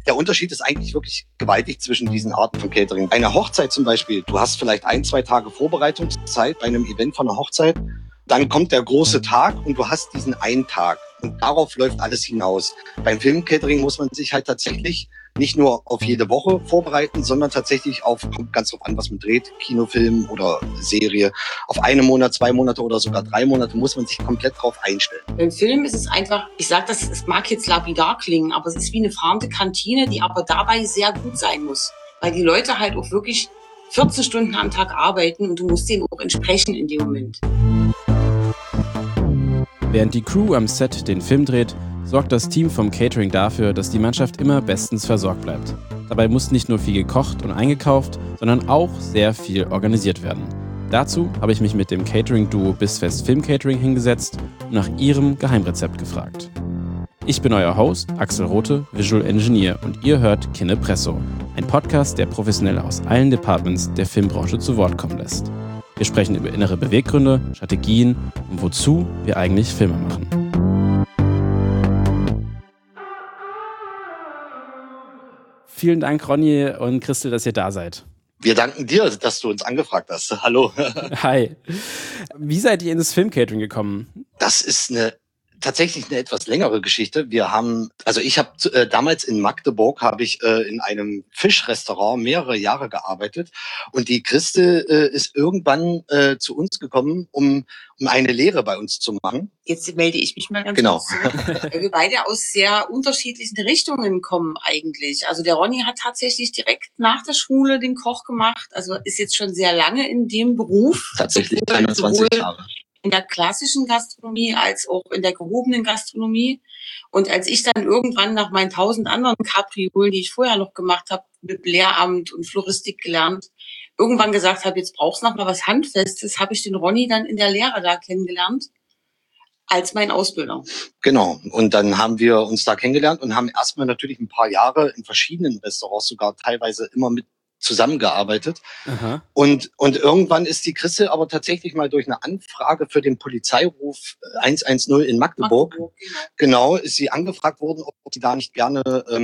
der Unterschied ist eigentlich wirklich gewaltig zwischen diesen Arten von Catering. Eine Hochzeit zum Beispiel, du hast vielleicht 1-2 Tage Vorbereitungszeit bei einem Event von einer Hochzeit. Dann kommt der große Tag und du hast diesen einen Tag. Und darauf läuft alles hinaus. Beim Filmcatering muss man sich halt tatsächlich nicht nur auf jede Woche vorbereiten, sondern tatsächlich kommt ganz drauf an, was man dreht, Kinofilm oder Serie. Auf 1 Monat, 2 Monate oder sogar 3 Monate muss man sich komplett drauf einstellen. Beim Film ist es einfach, ich sage das, es mag jetzt lapidar klingen, aber es ist wie eine fahrende Kantine, die aber dabei sehr gut sein muss. Weil die Leute halt auch wirklich 14 Stunden am Tag arbeiten und du musst denen auch entsprechen in dem Moment. Während die Crew am Set den Film dreht, sorgt das Team vom Catering dafür, dass die Mannschaft immer bestens versorgt bleibt. Dabei muss nicht nur viel gekocht und eingekauft, sondern auch sehr viel organisiert werden. Dazu habe ich mich mit dem Catering-Duo Bissfest Film Catering hingesetzt und nach ihrem Geheimrezept gefragt. Ich bin euer Host, Axel Rothe, Visual Engineer, und ihr hört Kinepresso, ein Podcast, der Professionelle aus allen Departments der Filmbranche zu Wort kommen lässt. Wir sprechen über innere Beweggründe, Strategien und wozu wir eigentlich Filme machen. Vielen Dank, Ronny und Christel, dass ihr da seid. Wir danken dir, dass du uns angefragt hast. Hallo. Hi. Wie seid ihr ins Filmcatering gekommen? Das ist tatsächlich eine etwas längere Geschichte. Ich habe damals in Magdeburg in einem Fischrestaurant mehrere Jahre gearbeitet und die Christel ist irgendwann zu uns gekommen, um eine Lehre bei uns zu machen. Jetzt melde ich mich mal ganz genau. kurz zurück, weil wir beide aus sehr unterschiedlichen Richtungen kommen eigentlich. Also der Ronny hat tatsächlich direkt nach der Schule den Koch gemacht, also ist jetzt schon sehr lange in dem Beruf. Tatsächlich 21 Jahre. In der klassischen Gastronomie als auch in der gehobenen Gastronomie. Und als ich dann irgendwann nach meinen 1000 anderen Kapriolen, die ich vorher noch gemacht habe, mit Lehramt und Floristik gelernt, irgendwann gesagt habe, jetzt brauchst du noch mal was Handfestes, habe ich den Ronny dann in der Lehre da kennengelernt als mein Ausbilder. Genau. Und dann haben wir uns da kennengelernt und haben erstmal natürlich ein paar Jahre in verschiedenen Restaurants sogar teilweise immer mit zusammengearbeitet. Aha. Und irgendwann ist die Christel aber tatsächlich mal durch eine Anfrage für den Polizeiruf 110 in Magdeburg, genau, ist sie angefragt worden, ob sie da nicht gerne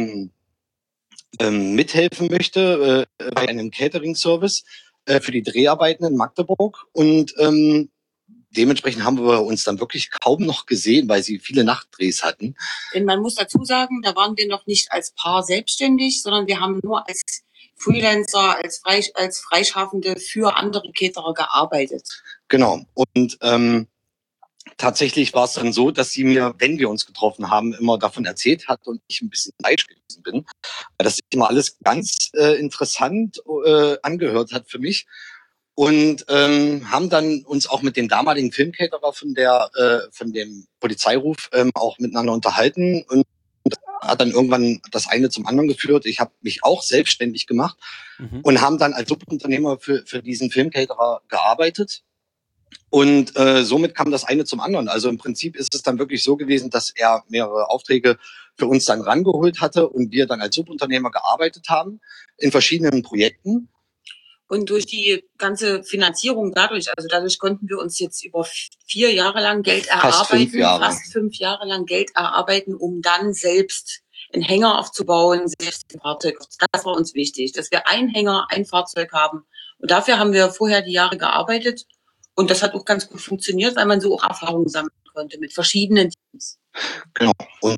mithelfen möchte bei einem Catering-Service für die Dreharbeiten in Magdeburg. Und dementsprechend haben wir uns dann wirklich kaum noch gesehen, weil sie viele Nachtdrehs hatten. Denn man muss dazu sagen, da waren wir noch nicht als Paar selbstständig, sondern wir haben nur als Freelancer, als Freischaffende für andere Caterer gearbeitet. Genau. Und tatsächlich war es dann so, dass sie mir, wenn wir uns getroffen haben, immer davon erzählt hat und ich ein bisschen neidisch gewesen bin, weil das sich immer alles ganz interessant angehört hat für mich. Und haben dann uns auch mit dem damaligen Filmcaterer von dem Polizeiruf auch miteinander unterhalten und hat dann irgendwann das eine zum anderen geführt. Ich habe mich auch selbstständig gemacht und haben dann als Subunternehmer für diesen Filmcaterer gearbeitet. Und somit kam das eine zum anderen. Also im Prinzip ist es dann wirklich so gewesen, dass er mehrere Aufträge für uns dann rangeholt hatte und wir dann als Subunternehmer gearbeitet haben in verschiedenen Projekten. Und durch die ganze Finanzierung dadurch konnten wir uns jetzt über 4 Jahre lang Geld erarbeiten, fast 5 Jahre lang Geld erarbeiten, um dann selbst einen Hänger aufzubauen, selbst ein Fahrzeug. Das war uns wichtig, dass wir einen Hänger, ein Fahrzeug haben. Und dafür haben wir vorher die Jahre gearbeitet. Und das hat auch ganz gut funktioniert, weil man so auch Erfahrungen sammeln konnte mit verschiedenen Teams. Genau. Und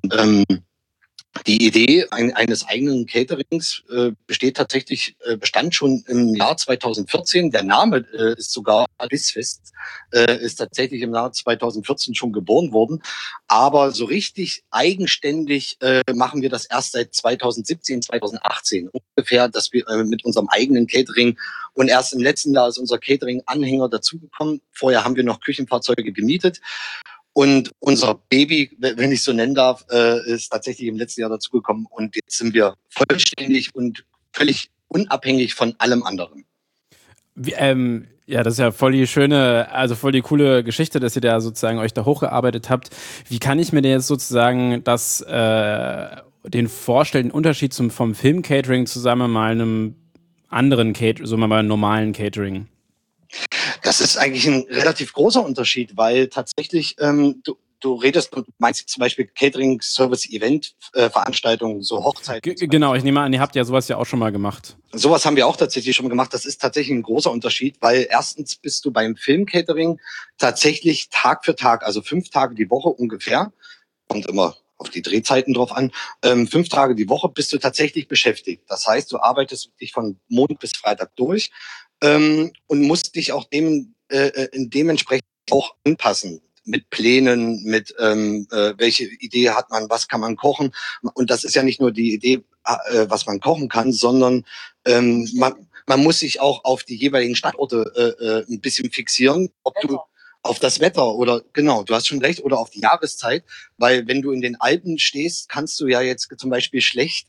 die Idee eines eigenen Caterings bestand schon im Jahr 2014. Der Name ist sogar Bissfest, ist tatsächlich im Jahr 2014 schon geboren worden. Aber so richtig eigenständig machen wir das erst seit 2017, 2018 ungefähr, dass wir mit unserem eigenen Catering, und erst im letzten Jahr ist unser Catering-Anhänger dazugekommen. Vorher haben wir noch Küchenfahrzeuge gemietet. Und unser Baby, wenn ich so nennen darf, ist tatsächlich im letzten Jahr dazugekommen. Und jetzt sind wir vollständig und völlig unabhängig von allem anderen. Ja, das ist ja voll die schöne, also voll die coole Geschichte, dass ihr da sozusagen euch da hochgearbeitet habt. Wie kann ich mir denn jetzt sozusagen den vorstellen, den Unterschied vom Film-Catering zusammen mal einem anderen normalen Catering? Das ist eigentlich ein relativ großer Unterschied, weil tatsächlich du du meinst zum Beispiel Catering, Service, Event, Veranstaltungen, so Hochzeiten. Genau, ich nehme an, ihr habt ja sowas ja auch schon mal gemacht. Sowas haben wir auch tatsächlich schon mal gemacht. Das ist tatsächlich ein großer Unterschied, weil erstens bist du beim Film-Catering tatsächlich Tag für Tag, also 5 Tage die Woche ungefähr, kommt immer auf die Drehzeiten drauf an, 5 Tage die Woche bist du tatsächlich beschäftigt. Das heißt, du arbeitest dich von Montag bis Freitag durch und musst dich auch dementsprechend auch anpassen. Mit Plänen, mit welche Idee hat man, was kann man kochen. Und das ist ja nicht nur die Idee, was man kochen kann, sondern man muss sich auch auf die jeweiligen Standorte ein bisschen fixieren, ob du auf das Wetter oder, genau, du hast schon recht, oder auf die Jahreszeit, weil wenn du in den Alpen stehst, kannst du ja jetzt zum Beispiel schlecht,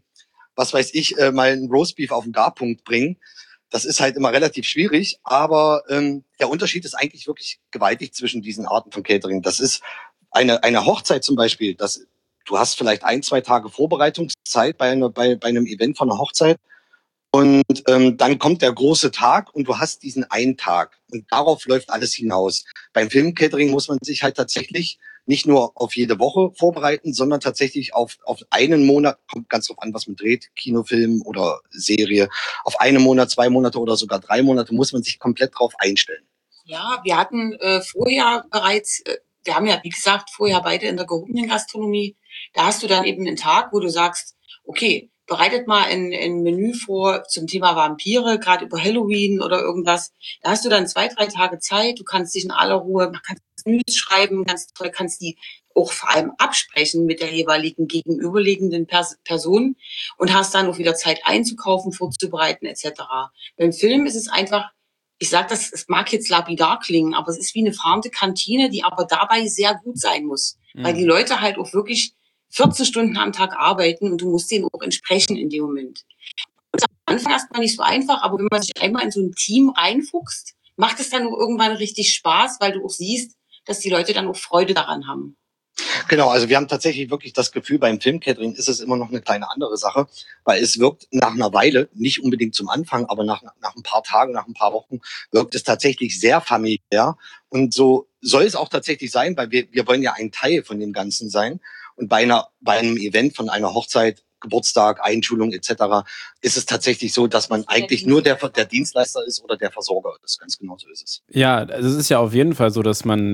was weiß ich, mal ein Roastbeef auf den Garpunkt bringen. Das ist halt immer relativ schwierig, aber der Unterschied ist eigentlich wirklich gewaltig zwischen diesen Arten von Catering. Das ist eine Hochzeit zum Beispiel, du hast vielleicht 1-2 Tage Vorbereitungszeit bei einem Event von einer Hochzeit. Und dann kommt der große Tag und du hast diesen einen Tag. Und darauf läuft alles hinaus. Beim Filmcatering muss man sich halt tatsächlich nicht nur auf jede Woche vorbereiten, sondern tatsächlich auf einen Monat, kommt ganz drauf an, was man dreht, Kinofilm oder Serie. Auf einen Monat, 2 Monate oder sogar 3 Monate muss man sich komplett drauf einstellen. Ja, wir hatten vorher bereits, wir haben ja, wie gesagt, vorher beide in der gehobenen Gastronomie. Da hast du dann eben einen Tag, wo du sagst, okay, bereitet mal ein Menü vor zum Thema Vampire, gerade über Halloween oder irgendwas. Da hast du dann 2-3 Tage Zeit. Du kannst dich in aller Ruhe, kannst Menüs schreiben, ganz toll, kannst die auch vor allem absprechen mit der jeweiligen gegenüberliegenden Person und hast dann auch wieder Zeit einzukaufen, vorzubereiten etc. Beim Film ist es einfach, ich sage das, es mag jetzt lapidar klingen, aber es ist wie eine fahrende Kantine, die aber dabei sehr gut sein muss, weil die Leute halt auch wirklich 14 Stunden am Tag arbeiten und du musst denen auch entsprechen in dem Moment. Das ist am Anfang erstmal nicht so einfach, aber wenn man sich einmal in so ein Team reinfuchst, macht es dann auch irgendwann richtig Spaß, weil du auch siehst, dass die Leute dann auch Freude daran haben. Genau, also wir haben tatsächlich wirklich das Gefühl, beim Filmcatering ist es immer noch eine kleine andere Sache, weil es wirkt nach einer Weile, nicht unbedingt zum Anfang, aber nach ein paar Tagen, nach ein paar Wochen, wirkt es tatsächlich sehr familiär. Und so soll es auch tatsächlich sein, weil wir wollen ja ein Teil von dem Ganzen sein. Und bei einem Event von einer Hochzeit, Geburtstag, Einschulung etc. ist es tatsächlich so, dass man eigentlich nur der Dienstleister ist oder der Versorger ist. Ganz genau so ist es. Ja, also es ist ja auf jeden Fall so, dass man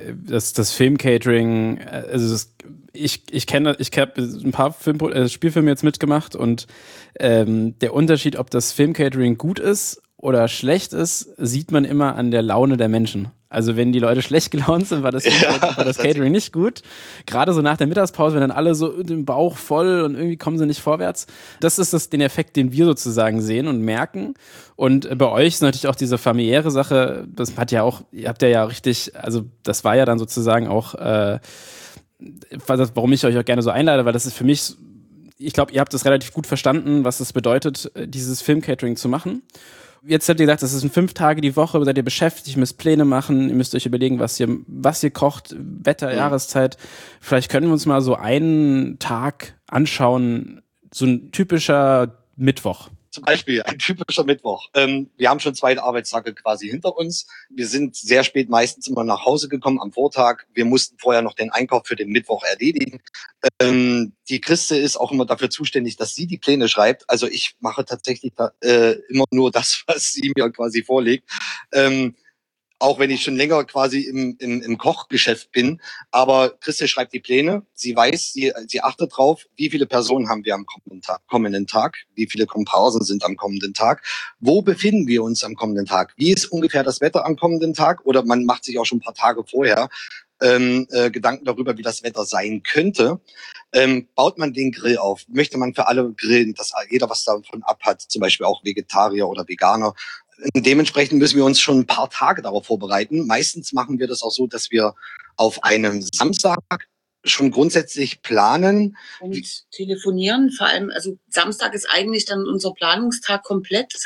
das Filmcatering, ich habe ein paar Spielfilme jetzt mitgemacht und der Unterschied, ob das Filmcatering gut ist oder schlecht ist, sieht man immer an der Laune der Menschen. Also wenn die Leute schlecht gelaunt sind, war das Catering nicht gut. Gerade so nach der Mittagspause, wenn dann alle so den Bauch voll und irgendwie kommen sie nicht vorwärts. Das ist den Effekt, den wir sozusagen sehen und merken. Und bei euch ist natürlich auch diese familiäre Sache, das hat ja auch, ihr habt ja richtig, also das war ja dann sozusagen auch, warum ich euch auch gerne so einlade, weil das ist für mich, ich glaube, ihr habt das relativ gut verstanden, was es bedeutet, dieses Filmcatering zu machen. Jetzt habt ihr gesagt, das ist 5 Tage die Woche, seid ihr beschäftigt, ihr müsst Pläne machen, ihr müsst euch überlegen, was ihr kocht, Wetter, Jahreszeit. Vielleicht können wir uns mal so einen Tag anschauen, so ein typischer Mittwoch. Zum Beispiel ein typischer Mittwoch. Wir haben schon 2 Arbeitstage quasi hinter uns. Wir sind sehr spät meistens immer nach Hause gekommen am Vortag. Wir mussten vorher noch den Einkauf für den Mittwoch erledigen. Die Christe ist auch immer dafür zuständig, dass sie die Pläne schreibt. Also ich mache tatsächlich immer nur das, was sie mir quasi vorlegt. Auch wenn ich schon länger quasi im Kochgeschäft bin. Aber Christel schreibt die Pläne. Sie weiß, sie achtet drauf, wie viele Personen haben wir am kommenden Tag, wie viele Komparsen sind am kommenden Tag, wo befinden wir uns am kommenden Tag, wie ist ungefähr das Wetter am kommenden Tag, oder man macht sich auch schon ein paar Tage vorher Gedanken darüber, wie das Wetter sein könnte. Baut man den Grill auf, möchte man für alle grillen, dass jeder was davon abhat, zum Beispiel auch Vegetarier oder Veganer. Dementsprechend müssen wir uns schon ein paar Tage darauf vorbereiten. Meistens machen wir das auch so, dass wir auf einem Samstag schon grundsätzlich planen. Und telefonieren, vor allem, also Samstag ist eigentlich dann unser Planungstag komplett. Das heißt,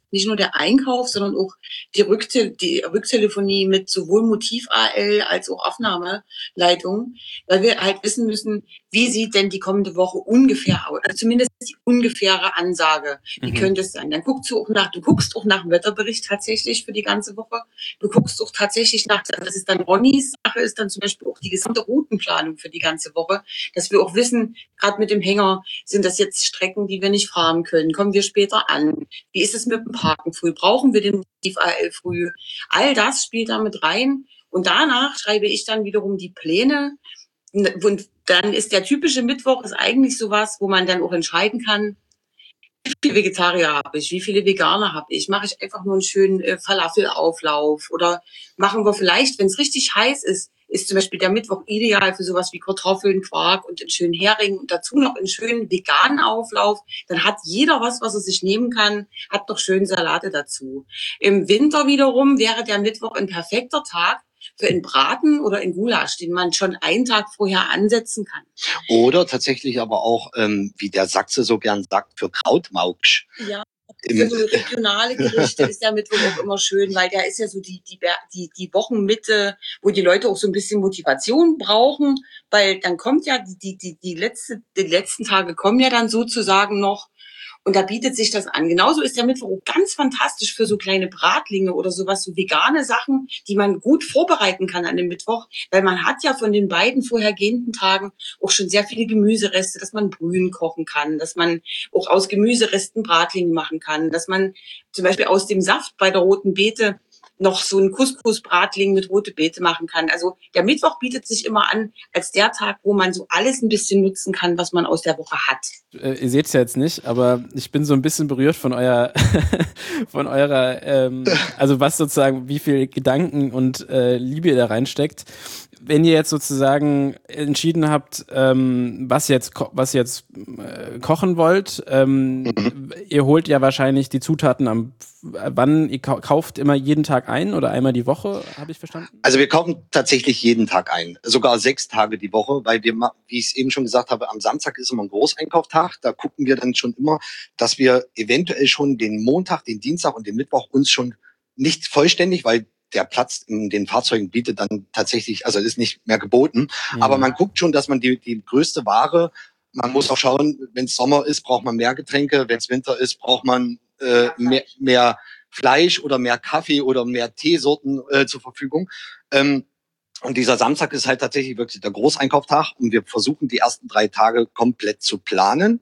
nicht nur der Einkauf, sondern auch die Rücktelefonie mit sowohl Motiv-AL als auch Aufnahmeleitung, weil wir halt wissen müssen, wie sieht denn die kommende Woche ungefähr aus, also zumindest die ungefähre Ansage, wie könnte es sein. Dann du guckst auch nach dem Wetterbericht tatsächlich für die ganze Woche, du guckst auch tatsächlich nach, das ist dann Ronnys Sache, ist dann zum Beispiel auch die gesamte Routenplanung für die ganze Woche, dass wir auch wissen, gerade mit dem Hänger, sind das jetzt Strecken, die wir nicht fahren können, kommen wir später an, wie ist es mit dem Parken früh, brauchen wir den Motiv-AL früh, all das spielt da mit rein und danach schreibe ich dann wiederum die Pläne und dann ist der typische Mittwoch ist eigentlich sowas, wo man dann auch entscheiden kann, wie viele Vegetarier habe ich, wie viele Veganer habe ich, mache ich einfach nur einen schönen Falafelauflauf oder machen wir vielleicht, wenn es richtig heiß ist zum Beispiel der Mittwoch ideal für sowas wie Kartoffeln, Quark und einen schönen Hering und dazu noch einen schönen veganen Auflauf. Dann hat jeder was er sich nehmen kann, hat noch schön Salate dazu. Im Winter wiederum wäre der Mittwoch ein perfekter Tag für einen Braten oder einen Gulasch, den man schon einen Tag vorher ansetzen kann. Oder tatsächlich aber auch, wie der Sachse so gern sagt, für Krautmauksch. Ja. Für so regionale Gerichte ist der Mittwoch auch immer schön, weil der ist ja so die Wochenmitte, wo die Leute auch so ein bisschen Motivation brauchen, weil dann kommt ja die letzten Tage kommen ja dann sozusagen noch. Und da bietet sich das an. Genauso ist der Mittwoch auch ganz fantastisch für so kleine Bratlinge oder sowas, so vegane Sachen, die man gut vorbereiten kann an dem Mittwoch, weil man hat ja von den beiden vorhergehenden Tagen auch schon sehr viele Gemüsereste, dass man Brühen kochen kann, dass man auch aus Gemüseresten Bratlinge machen kann, dass man zum Beispiel aus dem Saft bei der roten Beete noch so einen Couscous-Bratling mit rote Beete machen kann. Also der Mittwoch bietet sich immer an als der Tag, wo man so alles ein bisschen nutzen kann, was man aus der Woche hat. Ihr seht es ja jetzt nicht, aber ich bin so ein bisschen berührt von eurer, also was sozusagen, wie viel Gedanken und Liebe ihr da reinsteckt. Wenn ihr jetzt sozusagen entschieden habt, was ihr jetzt kochen wollt, ihr holt ja wahrscheinlich die Zutaten ihr kauft immer jeden Tag ein oder einmal die Woche, habe ich verstanden? Also wir kaufen tatsächlich jeden Tag ein, sogar 6 Tage die Woche, weil wir, wie ich es eben schon gesagt habe, am Samstag ist immer ein Großeinkaufstag, da gucken wir dann schon immer, dass wir eventuell schon den Montag, den Dienstag und den Mittwoch uns schon nicht vollständig, weil der Platz in den Fahrzeugen bietet dann tatsächlich, also ist nicht mehr geboten. Aber man guckt schon, dass man die größte Ware, man muss auch schauen, wenn es Sommer ist, braucht man mehr Getränke, wenn es Winter ist, braucht man mehr Fleisch oder mehr Kaffee oder mehr Teesorten zur Verfügung. Und dieser Samstag ist halt tatsächlich wirklich der Großeinkaufstag und wir versuchen die ersten 3 Tage komplett zu planen,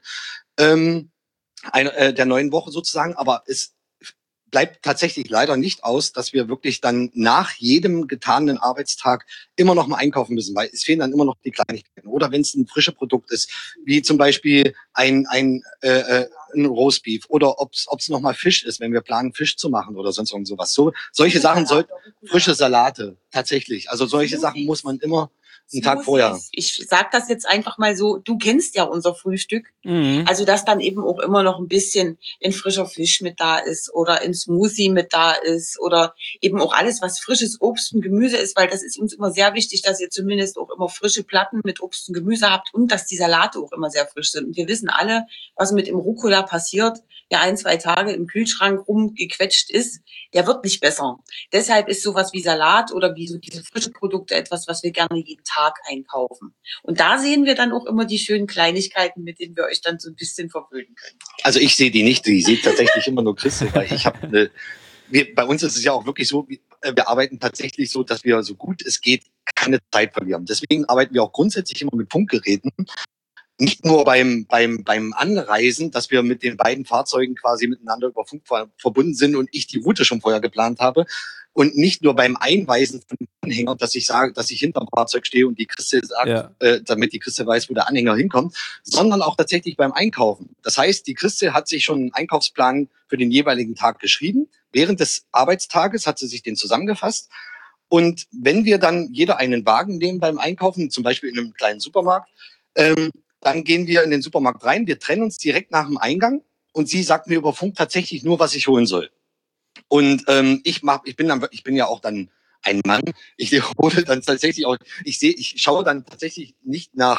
der neuen Woche sozusagen, aber es bleibt tatsächlich leider nicht aus, dass wir wirklich dann nach jedem getanen Arbeitstag immer noch mal einkaufen müssen, weil es fehlen dann immer noch die Kleinigkeiten. Oder wenn es ein frisches Produkt ist, wie zum Beispiel ein Roastbeef oder ob es noch mal Fisch ist, wenn wir planen, Fisch zu machen oder sonst irgend sowas. Solche Sachen sollten, frische Salate, tatsächlich. Also solche Sachen muss man immer einen Tag vorher. Ich sag das jetzt einfach mal so, du kennst ja unser Frühstück. Also, dass dann eben auch immer noch ein bisschen ein frischer Fisch mit da ist oder ein Smoothie mit da ist oder eben auch alles, was frisches Obst und Gemüse ist, weil das ist uns immer sehr wichtig, dass ihr zumindest auch immer frische Platten mit Obst und Gemüse habt und dass die Salate auch immer sehr frisch sind. Und wir wissen alle, was mit dem Rucola passiert, der 1-2 Tage im Kühlschrank rumgequetscht ist, der wird nicht besser. Deshalb ist sowas wie Salat oder wie so diese frischen Produkte etwas, was wir gerne jeden Tag einkaufen. Und da sehen wir dann auch immer die schönen Kleinigkeiten, mit denen wir euch dann so ein bisschen verwöhnen können. Also ich sehe die nicht, die sieht tatsächlich immer nur Christel, weil ich habe bei uns ist es ja auch wirklich so, wir arbeiten tatsächlich so, dass wir so gut es geht keine Zeit verlieren. Deswegen arbeiten wir auch grundsätzlich immer mit Funkgeräten. Nicht nur beim Anreisen, dass wir mit den beiden Fahrzeugen quasi miteinander über Funk verbunden sind und ich die Route schon vorher geplant habe. Und nicht nur beim Einweisen von dem Anhänger, dass ich sage, dass ich hinterm Fahrzeug stehe und die Christel sagt, damit die Christel weiß, wo der Anhänger hinkommt, sondern auch tatsächlich beim Einkaufen. Das heißt, die Christel hat sich schon einen Einkaufsplan für den jeweiligen Tag geschrieben. Während des Arbeitstages hat sie sich den zusammengefasst. Und wenn wir dann jeder einen Wagen nehmen beim Einkaufen, zum Beispiel in einem kleinen Supermarkt, dann gehen wir in den Supermarkt rein, wir trennen uns direkt nach dem Eingang und sie sagt mir über Funk tatsächlich nur, was ich holen soll. Und ich bin ja auch dann ein Mann. Ich hole dann tatsächlich auch, ich schaue dann tatsächlich nicht nach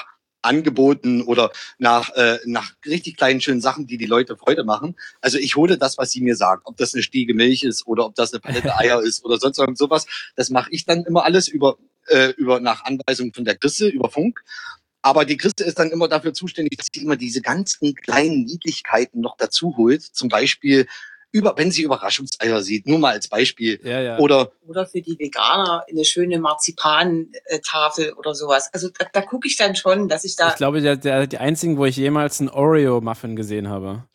Angeboten oder nach richtig kleinen, schönen Sachen, die Leute Freude machen. Also ich hole das, was sie mir sagt. Ob das eine Stiege Milch ist oder ob das eine Palette Eier ist oder sonst irgend sowas. Das mache ich dann immer alles über nach Anweisung von der Chrisse, über Funk. Aber die Christe ist dann immer dafür zuständig, dass sie immer diese ganzen kleinen Niedlichkeiten noch dazu holt. Zum Beispiel, wenn sie Überraschungseier sieht, nur mal als Beispiel. Ja. Oder für die Veganer eine schöne Marzipantafel oder sowas. Also da gucke ich dann schon, dass ich da... Ich glaube, die einzigen, wo ich jemals einen Oreo-Muffin gesehen habe.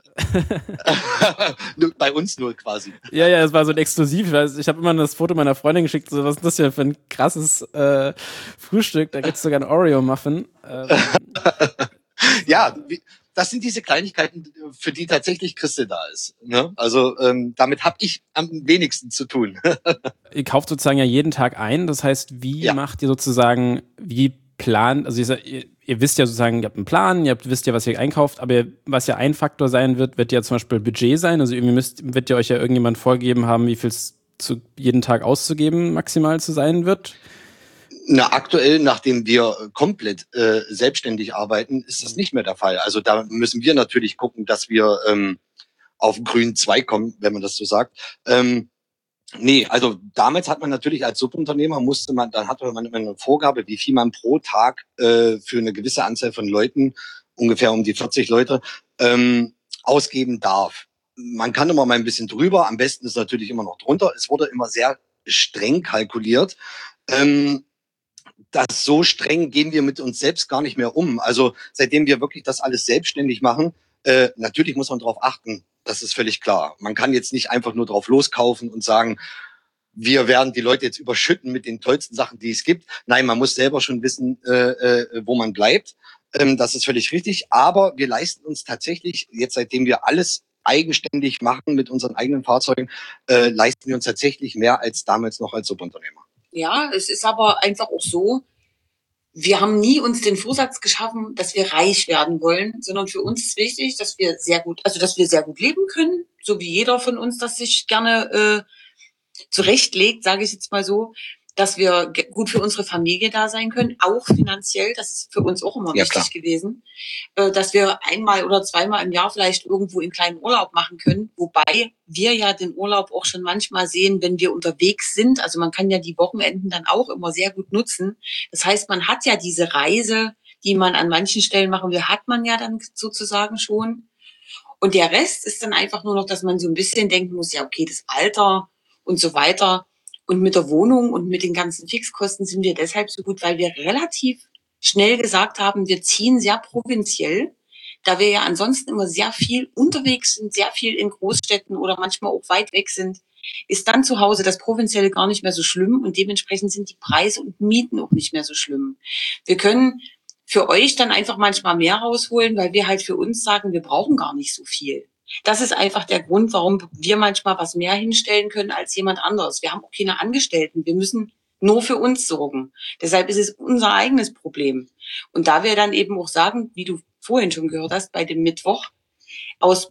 Bei uns nur quasi. Ja, es war so ein Exklusiv. Ich habe immer das Foto meiner Freundin geschickt, so, was ist das hier für ein krasses Frühstück? Da gibt's sogar einen Oreo-Muffin. Ja, das sind diese Kleinigkeiten, für die tatsächlich Christel da ist. Ne? Also damit habe ich am wenigsten zu tun. Ihr kauft sozusagen ja jeden Tag ein. Das heißt, wie macht ihr sozusagen, wie plant, also ihr wisst ja sozusagen, ihr habt einen Plan, wisst ja, was ihr einkauft, aber was ja ein Faktor sein wird ja zum Beispiel Budget sein. Also irgendwie wird ja euch ja irgendjemand vorgegeben haben, wie viel es jeden Tag auszugeben maximal zu sein wird. Na, aktuell, nachdem wir komplett selbstständig arbeiten, ist das nicht mehr der Fall. Also da müssen wir natürlich gucken, dass wir auf den grünen Zweig kommen, wenn man das so sagt. Nee, also damals hat man natürlich als Subunternehmer hatte man immer eine Vorgabe, wie viel man pro Tag für eine gewisse Anzahl von Leuten, ungefähr um die 40 Leute, ausgeben darf. Man kann immer mal ein bisschen drüber, am besten ist natürlich immer noch drunter. Es wurde immer sehr streng kalkuliert. Das so streng gehen wir mit uns selbst gar nicht mehr um. Also seitdem wir wirklich das alles selbstständig machen, natürlich muss man darauf achten, das ist völlig klar. Man kann jetzt nicht einfach nur drauf loskaufen und sagen, wir werden die Leute jetzt überschütten mit den tollsten Sachen, die es gibt. Nein, man muss selber schon wissen, wo man bleibt. Das ist völlig richtig. Aber wir leisten uns tatsächlich, jetzt seitdem wir alles eigenständig machen mit unseren eigenen Fahrzeugen, leisten wir uns tatsächlich mehr als damals noch als Subunternehmer. Ja, es ist aber einfach auch so, wir haben nie uns den Vorsatz geschaffen, dass wir reich werden wollen, sondern für uns ist wichtig, dass wir sehr gut leben können, so wie jeder von uns das sich gerne zurechtlegt, sage ich jetzt mal so, dass wir gut für unsere Familie da sein können, auch finanziell, das ist für uns auch immer wichtig gewesen, dass wir einmal oder zweimal im Jahr vielleicht irgendwo einen kleinen Urlaub machen können, wobei wir ja den Urlaub auch schon manchmal sehen, wenn wir unterwegs sind, also man kann ja die Wochenenden dann auch immer sehr gut nutzen, das heißt, man hat ja diese Reise, die man an manchen Stellen machen will, hat man ja dann sozusagen schon und der Rest ist dann einfach nur noch, dass man so ein bisschen denken muss, ja okay, das Alter und so weiter. Und mit der Wohnung und mit den ganzen Fixkosten sind wir deshalb so gut, weil wir relativ schnell gesagt haben, wir ziehen sehr provinziell, da wir ja ansonsten immer sehr viel unterwegs sind, sehr viel in Großstädten oder manchmal auch weit weg sind, ist dann zu Hause das Provinzielle gar nicht mehr so schlimm und dementsprechend sind die Preise und Mieten auch nicht mehr so schlimm. Wir können für euch dann einfach manchmal mehr rausholen, weil wir halt für uns sagen, wir brauchen gar nicht so viel. Das ist einfach der Grund, warum wir manchmal was mehr hinstellen können als jemand anderes. Wir haben auch keine Angestellten. Wir müssen nur für uns sorgen. Deshalb ist es unser eigenes Problem. Und da wir dann eben auch sagen, wie du vorhin schon gehört hast, bei dem Mittwoch aus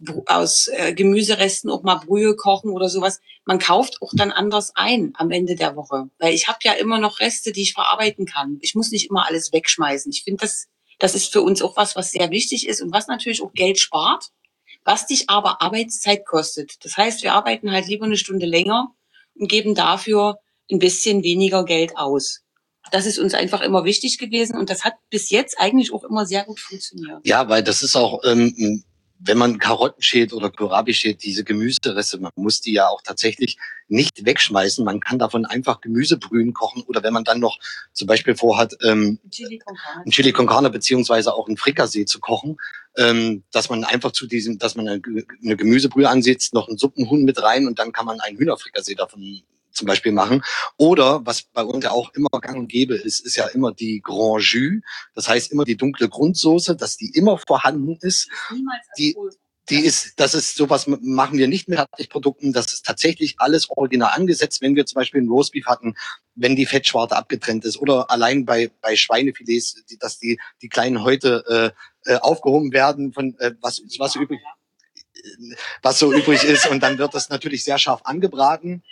Gemüseresten auch mal Brühe kochen oder sowas, man kauft auch dann anders ein am Ende der Woche. Weil ich habe ja immer noch Reste, die ich verarbeiten kann. Ich muss nicht immer alles wegschmeißen. Ich finde, das ist für uns auch was sehr wichtig ist und was natürlich auch Geld spart, was dich aber Arbeitszeit kostet. Das heißt, wir arbeiten halt lieber eine Stunde länger und geben dafür ein bisschen weniger Geld aus. Das ist uns einfach immer wichtig gewesen und das hat bis jetzt eigentlich auch immer sehr gut funktioniert. Ja, weil das ist auch, wenn man Karotten schält oder Kohlrabi schält, diese Gemüsereste, man muss die ja auch tatsächlich nicht wegschmeißen. Man kann davon einfach Gemüsebrühen kochen oder wenn man dann noch zum Beispiel vorhat, ein Chili con Carne beziehungsweise auch ein Frikassee zu kochen, dass man einfach dass man eine Gemüsebrühe ansetzt, noch einen Suppenhuhn mit rein und dann kann man einen Hühnerfrikassee davon zum Beispiel machen. Oder, was bei uns ja auch immer gang und gäbe ist, ist ja immer die Grand Jus. Das heißt immer die dunkle Grundsoße, dass die immer vorhanden ist. Das ist sowas machen wir nicht mit Fertigprodukten. Das ist tatsächlich alles original angesetzt. Wenn wir zum Beispiel einen Roastbeef hatten, wenn die Fettschwarte abgetrennt ist oder allein bei Schweinefilets, dass die kleinen Häute aufgehoben werden von was so übrig ist und dann wird das natürlich sehr scharf angebraten.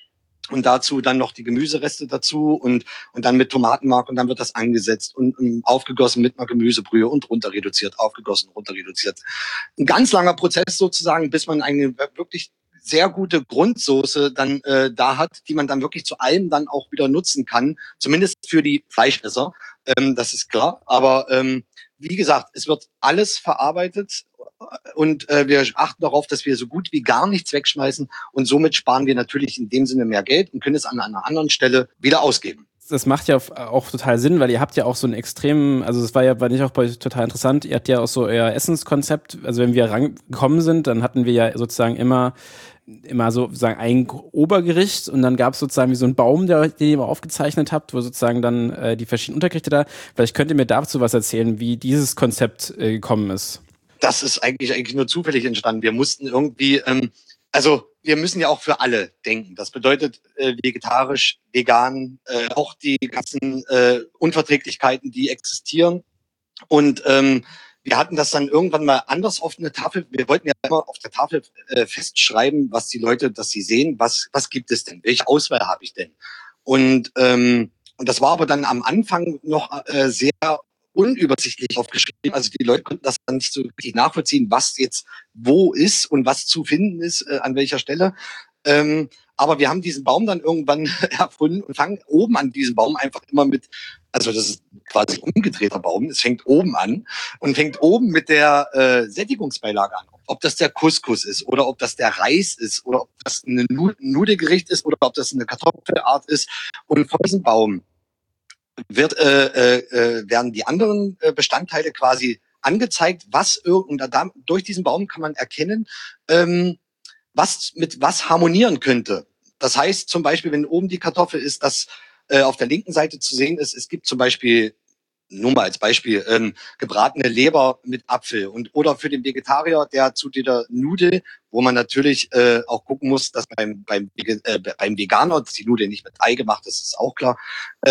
und dazu dann noch die Gemüsereste dazu und dann mit Tomatenmark und dann wird das angesetzt und aufgegossen mit einer Gemüsebrühe und runter reduziert, aufgegossen, runter reduziert. Ein ganz langer Prozess sozusagen, bis man eine wirklich sehr gute Grundsoße dann da hat, die man dann wirklich zu allem dann auch wieder nutzen kann, zumindest für die Fleischesser, das ist klar. Aber wie gesagt, es wird alles verarbeitet und wir achten darauf, dass wir so gut wie gar nichts wegschmeißen und somit sparen wir natürlich in dem Sinne mehr Geld und können es an einer anderen Stelle wieder ausgeben. Das macht ja auch total Sinn, weil ihr habt ja auch so einen extremen, also das war nicht auch bei euch total interessant, ihr habt ja auch so euer Essenskonzept, also wenn wir rangekommen sind, dann hatten wir ja sozusagen immer sozusagen ein Obergericht und dann gab es sozusagen wie so einen Baum, den ihr aufgezeichnet habt, wo sozusagen dann die verschiedenen Untergerichte da, vielleicht könnt ihr mir dazu was erzählen, wie dieses Konzept gekommen ist. Das ist eigentlich nur zufällig entstanden. Wir mussten irgendwie, wir müssen ja auch für alle denken. Das bedeutet vegetarisch, vegan, auch die ganzen Unverträglichkeiten, die existieren. Und wir hatten das dann irgendwann mal anders auf eine Tafel. Wir wollten ja immer auf der Tafel festschreiben, was die Leute, dass sie sehen, was gibt es denn? Welche Auswahl habe ich denn? Und das war aber dann am Anfang noch sehr unübersichtlich aufgeschrieben. Also die Leute konnten das dann nicht so richtig nachvollziehen, was jetzt wo ist und was zu finden ist, an welcher Stelle. Aber wir haben diesen Baum dann irgendwann erfunden und fangen oben an diesem Baum einfach immer mit, also das ist quasi ein umgedrehter Baum, es fängt oben an und fängt oben mit der Sättigungsbeilage an. Ob das der Couscous ist oder ob das der Reis ist oder ob das ein Nudelgericht ist oder ob das eine Kartoffelart ist. Und von diesem Baum werden die anderen Bestandteile quasi angezeigt, durch diesen Baum kann man erkennen, was mit was harmonieren könnte. Das heißt zum Beispiel, wenn oben die Kartoffel ist, dass auf der linken Seite zu sehen ist, es gibt zum Beispiel, nur mal als Beispiel, gebratene Leber mit Apfel oder für den Vegetarier, der zu dieser Nudel, wo man natürlich auch gucken muss, dass beim Veganer, dass die Nudel nicht mit Ei gemacht ist, ist auch klar,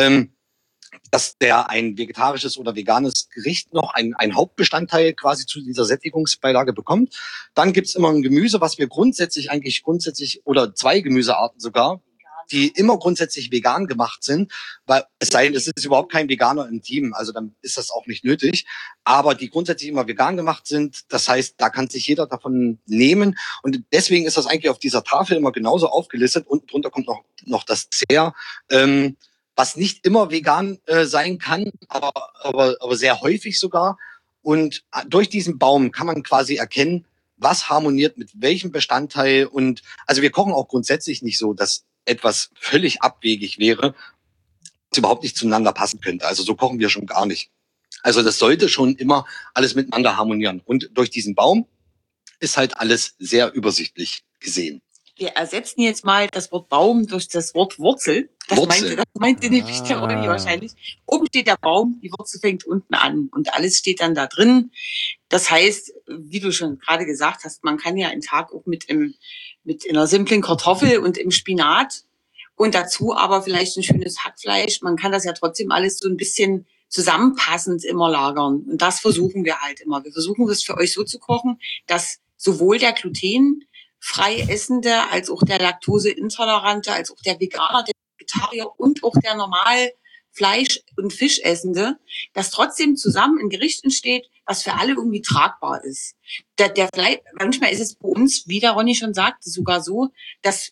dass der ein vegetarisches oder veganes Gericht noch ein Hauptbestandteil quasi zu dieser Sättigungsbeilage bekommt. Dann gibt's immer ein Gemüse, was wir grundsätzlich oder 2 Gemüsearten sogar, die immer grundsätzlich vegan gemacht sind, weil es sei denn, es ist überhaupt kein Veganer im Team, also dann ist das auch nicht nötig, aber die grundsätzlich immer vegan gemacht sind, das heißt, da kann sich jeder davon nehmen und deswegen ist das eigentlich auf dieser Tafel immer genauso aufgelistet. Unten drunter kommt noch das Dessert, was nicht immer vegan sein kann, aber sehr häufig sogar. Und durch diesen Baum kann man quasi erkennen, was harmoniert mit welchem Bestandteil. Und also wir kochen auch grundsätzlich nicht so, dass etwas völlig abwegig wäre, was überhaupt nicht zueinander passen könnte. Also so kochen wir schon gar nicht. Also das sollte schon immer alles miteinander harmonieren. Und durch diesen Baum ist halt alles sehr übersichtlich gesehen. Wir ersetzen jetzt mal das Wort Baum durch das Wort Wurzel. Das meinte nämlich der Olli wahrscheinlich. Oben steht der Baum, die Wurzel fängt unten an und alles steht dann da drin. Das heißt, wie du schon gerade gesagt hast, man kann ja einen Tag auch mit einer simplen Kartoffel und im Spinat und dazu aber vielleicht ein schönes Hackfleisch. Man kann das ja trotzdem alles so ein bisschen zusammenpassend immer lagern. Und das versuchen wir halt immer. Wir versuchen das für euch so zu kochen, dass sowohl der glutenfrei Essende als auch der Laktoseintolerante, als auch der Veganer, der Vegetarier und auch der normal Fleisch- und Fischessende, dass trotzdem zusammen ein Gericht entsteht, was für alle irgendwie tragbar ist. Manchmal ist es bei uns, wie der Ronny schon sagte, sogar so, dass